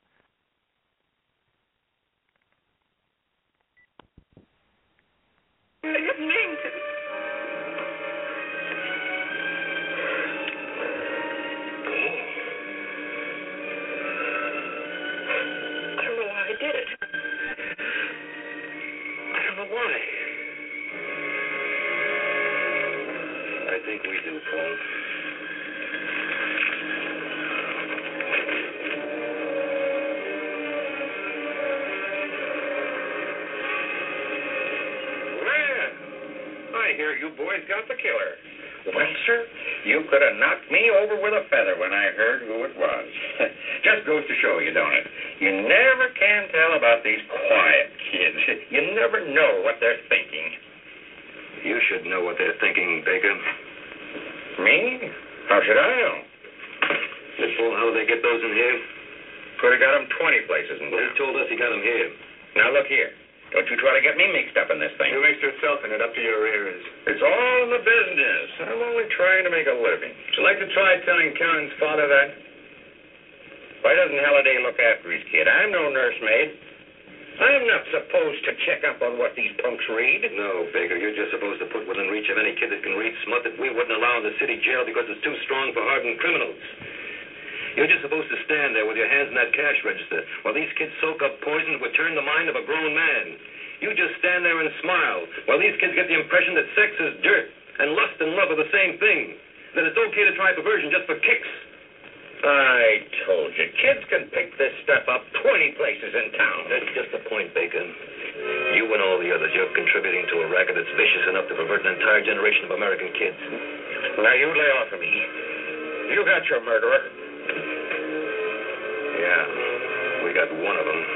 Why? I think we do, Paul. Well, I hear you boys got the killer. Well, sir, you could have knocked me over with a feather when I heard who it was. Just goes to show you, don't it? You never can tell about these quiet kids. You never know what they're thinking. You should know what they're thinking, Baker. Me? How should I know? Miss Paul, how do they get those in here? Could have got them twenty places in Well, town. he told us he got them here. Now, look here. Don't you try to get me mixed up in this thing. You mixed yourself in it up to your ears. It's all in the business. I'm only trying to make a living. Would you like to try telling Karen's father that? Why doesn't Halliday look after his kid? I'm no nursemaid. I'm not supposed to check up on what these punks read. No, Baker, you're just supposed to put within reach of any kid that can read smut that we wouldn't allow in the city jail because it's too strong for hardened criminals. You're just supposed to stand there with your hands in that cash register while these kids soak up poison that would turn the mind of a grown man. You just stand there and smile while these kids get the impression that sex is dirt and lust and love are the same thing, that it's okay to try perversion just for kicks. I told you, kids can pick this stuff up twenty places in town. That's just the point, Bacon. You and all the others, you're contributing to a racket that's vicious enough to pervert an entire generation of American kids. Now, you lay off of me. You got your murderer. Yeah, we got one of them.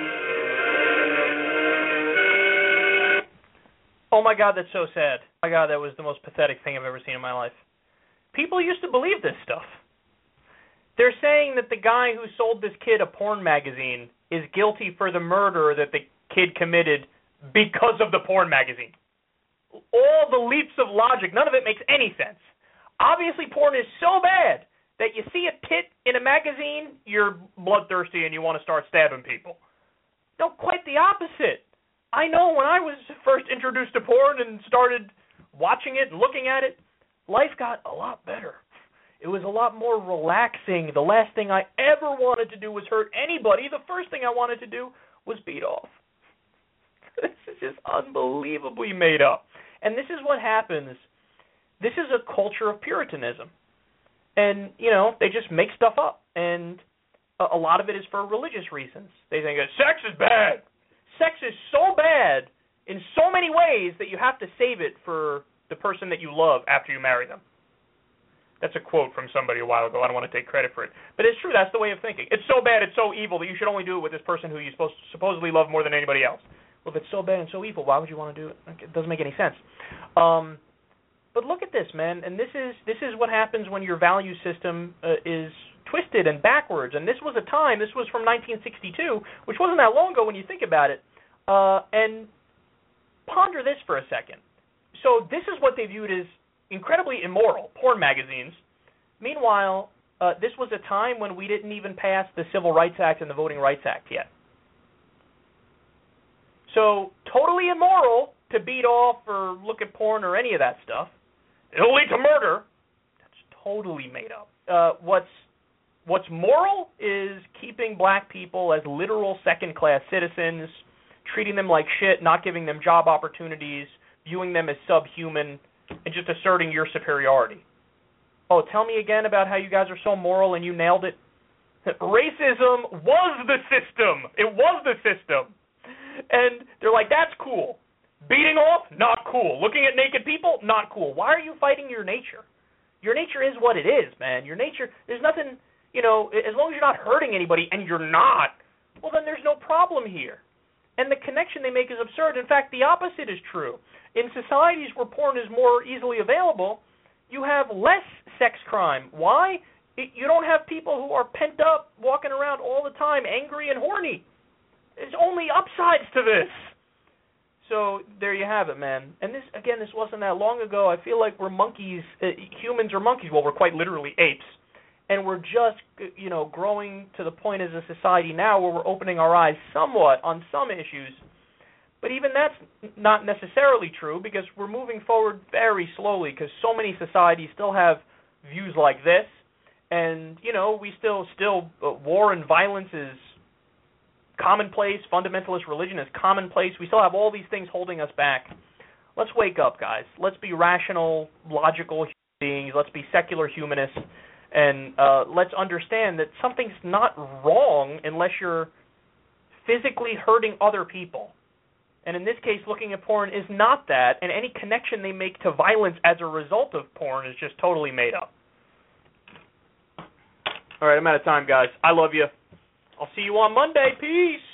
Oh my God, that's so sad. Oh my God, that was the most pathetic thing I've ever seen in my life. People used to believe this stuff. They're saying that the guy who sold this kid a porn magazine is guilty for the murder that the kid committed because of the porn magazine. All the leaps of logic, none of it makes any sense. Obviously, porn is so bad that you see a tit in a magazine, you're bloodthirsty and you want to start stabbing people. No, quite the opposite. I know when I was first introduced to porn and started watching it and looking at it, life got a lot better. It was a lot more relaxing. The last thing I ever wanted to do was hurt anybody. The first thing I wanted to do was beat off. This is just unbelievably made up. And this is what happens. This is a culture of Puritanism. And, you know, they just make stuff up. And a, a lot of it is for religious reasons. They think that sex is bad. Sex is so bad in so many ways that you have to save it for the person that you love after you marry them. That's a quote from somebody a while ago. I don't want to take credit for it. But it's true. That's the way of thinking. It's so bad, it's so evil that you should only do it with this person who you supposed, supposedly love more than anybody else. Well, if it's so bad and so evil, why would you want to do it? It doesn't make any sense. Um, but look at this, man. And this is this is what happens when your value system uh, is twisted and backwards. And this was a time, this was from nineteen sixty-two, which wasn't that long ago when you think about it. Uh, and ponder this for a second. So this is what they viewed as incredibly immoral, porn magazines. Meanwhile, uh, this was a time when we didn't even pass the Civil Rights Act and the Voting Rights Act yet. So, totally immoral to beat off or look at porn or any of that stuff. It'll lead to murder. That's totally made up. Uh, what's what's moral is keeping black people as literal second-class citizens, treating them like shit, not giving them job opportunities, viewing them as subhuman, and just asserting your superiority. Oh, tell me again about how you guys are so moral and you nailed it. Racism was the system. It was the system. And they're like, that's cool. Beating off, not cool. Looking at naked people, not cool. Why are you fighting your nature? Your nature is what it is, man. Your nature, there's nothing, you know, as long as you're not hurting anybody, and you're not, well, then there's no problem here. And the connection they make is absurd. In fact, the opposite is true. In societies where porn is more easily available, you have less sex crime. Why? It, you don't have people who are pent up, walking around all the time, angry and horny. There's only upsides to this. So there you have it, man. And this, again, this wasn't that long ago. I feel like we're monkeys. Uh, humans are monkeys. Well, we're quite literally apes. And we're just, you know, growing to the point as a society now where we're opening our eyes somewhat on some issues. But even that's not necessarily true because we're moving forward very slowly because so many societies still have views like this. And, you know, we still, still uh, war and violence is commonplace. Fundamentalist religion is commonplace. We still have all these things holding us back. Let's wake up, guys. Let's be rational, logical human beings. Let's be secular humanists. And uh, let's understand that something's not wrong unless you're physically hurting other people. And in this case, looking at porn is not that, and any connection they make to violence as a result of porn is just totally made up. All right, I'm out of time, guys. I love you. I'll see you on Monday. Peace.